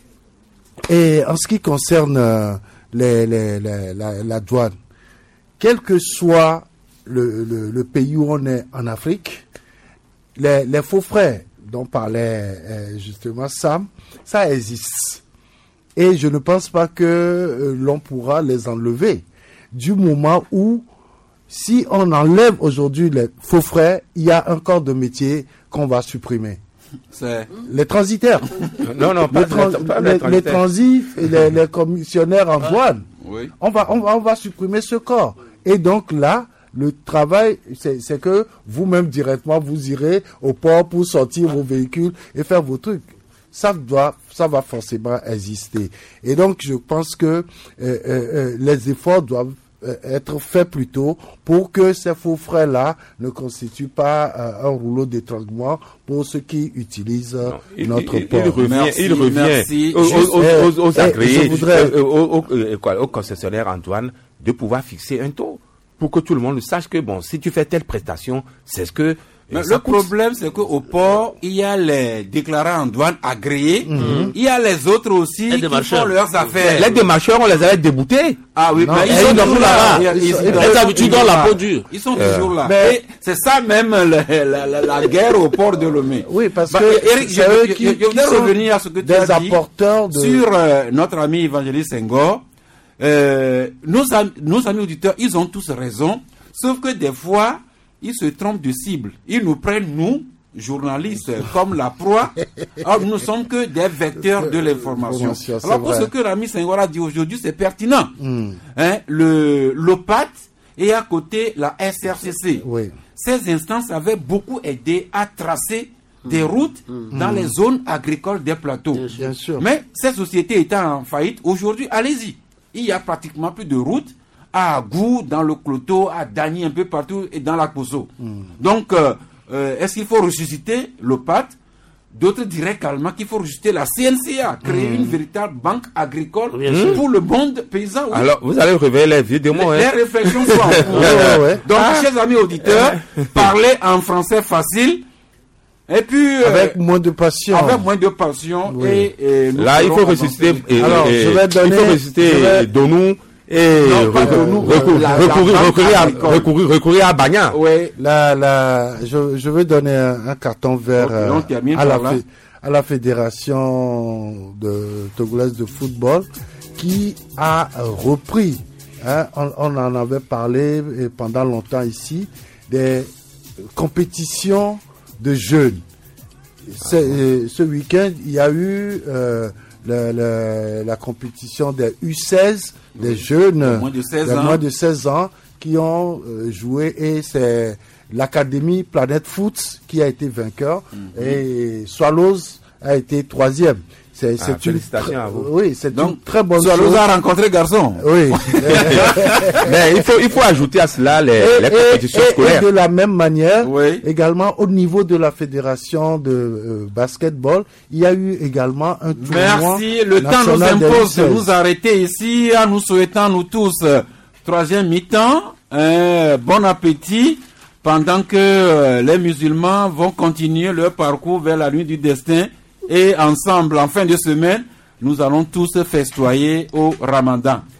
[SPEAKER 3] et en ce qui concerne la douane, quel que soit le pays où on est en Afrique, les faux frais dont parlait justement Sam, ça existe. Et je ne pense pas que l'on pourra les enlever. Du moment où, si on enlève aujourd'hui les faux frais, il y a un corps de métier qu'on va supprimer.
[SPEAKER 1] C'est
[SPEAKER 3] les transitaires.
[SPEAKER 2] Non, pas
[SPEAKER 3] les transits et les commissionnaires en douane.
[SPEAKER 1] Oui.
[SPEAKER 3] On va supprimer ce corps. Et donc là, le travail, c'est que vous-même directement, vous irez au port pour sortir vos véhicules et faire vos trucs. Ça va forcément exister. Et donc, je pense que les efforts doivent être faits plus tôt pour que ces faux frais-là ne constituent pas un rouleau d'étranglement pour ceux qui utilisent notre port.
[SPEAKER 2] Il revient aux agréés, aux concessionnaires en douane de pouvoir fixer un taux pour que tout le monde sache que bon, si tu fais telle prestation, c'est ce que...
[SPEAKER 1] Mais le problème, c'est qu'au port, il y a les déclarants en douane agréés, il y a les autres aussi qui font leurs affaires.
[SPEAKER 2] Les démarcheurs, on les avait déboutés.
[SPEAKER 1] Ah oui,
[SPEAKER 2] non,
[SPEAKER 1] mais ils sont toujours là.
[SPEAKER 4] Les habitudes dans la peau dure.
[SPEAKER 1] Ils sont toujours là. Mais c'est ça même la guerre au port de Lomé.
[SPEAKER 3] Oui, parce que
[SPEAKER 1] Eric, je voudrais revenir à ce que tu as dit sur notre ami évangéliste Senghor. Nos amis auditeurs, ils ont tous raison, sauf que des fois, ils se trompent de cible. Ils nous prennent, nous, journalistes, comme la proie. Alors, nous ne sommes que des vecteurs de l'information. Alors, pour ce que l'ami Senghor a dit aujourd'hui, c'est pertinent. L'OPAT et à côté la SRCC.
[SPEAKER 3] Oui.
[SPEAKER 1] Ces instances avaient beaucoup aidé à tracer des routes dans les zones agricoles des plateaux.
[SPEAKER 3] Bien sûr.
[SPEAKER 1] Mais ces sociétés étant en faillite, aujourd'hui, allez-y. Il y a pratiquement plus de routes à Agou, dans le Cloto, à Dany, un peu partout, et dans la Koso. Donc, est-ce qu'il faut ressusciter l'OPAT? D'autres diraient calmement qu'il faut ressusciter la CNCA, créer une véritable banque agricole pour le monde paysan. Oui.
[SPEAKER 2] Alors, vous allez réveiller les vieux démons.
[SPEAKER 1] Les réflexions sont en cours. Donc, chers amis auditeurs, parlez en français facile. Et puis,
[SPEAKER 3] avec moins de passion.
[SPEAKER 1] Avec moins de passion.
[SPEAKER 3] Oui.
[SPEAKER 1] Et
[SPEAKER 2] là, il faut ressusciter.
[SPEAKER 3] Alors, je vais donner.
[SPEAKER 2] Il faut ressusciter Donou et recourir à Bagna.
[SPEAKER 3] Oui. Je vais donner un carton vert à la fédération togolaise de football qui a repris, on en avait parlé pendant longtemps ici, des compétitions de jeunes. Ce week-end, il y a eu la compétition des U16, des jeunes de moins de 16 ans qui ont joué, et c'est l'Académie Planète Foot qui a été vainqueur, et Swallows a été 3e.
[SPEAKER 2] Félicitations à vous.
[SPEAKER 3] Oui, c'est une très bonne chose.
[SPEAKER 1] Swallows a rencontré garçon.
[SPEAKER 3] Oui.
[SPEAKER 2] Mais il faut ajouter à cela les compétitions scolaires.
[SPEAKER 3] Et de la même manière, également au niveau de la fédération de basketball, il y a eu également un tournoi.
[SPEAKER 1] Merci. Le temps nous impose de nous arrêter ici en nous souhaitant nous tous 3e mi-temps, bon appétit, pendant que les musulmans vont continuer leur parcours vers la nuit du destin. Et ensemble, en fin de semaine, nous allons tous festoyer au Ramadan.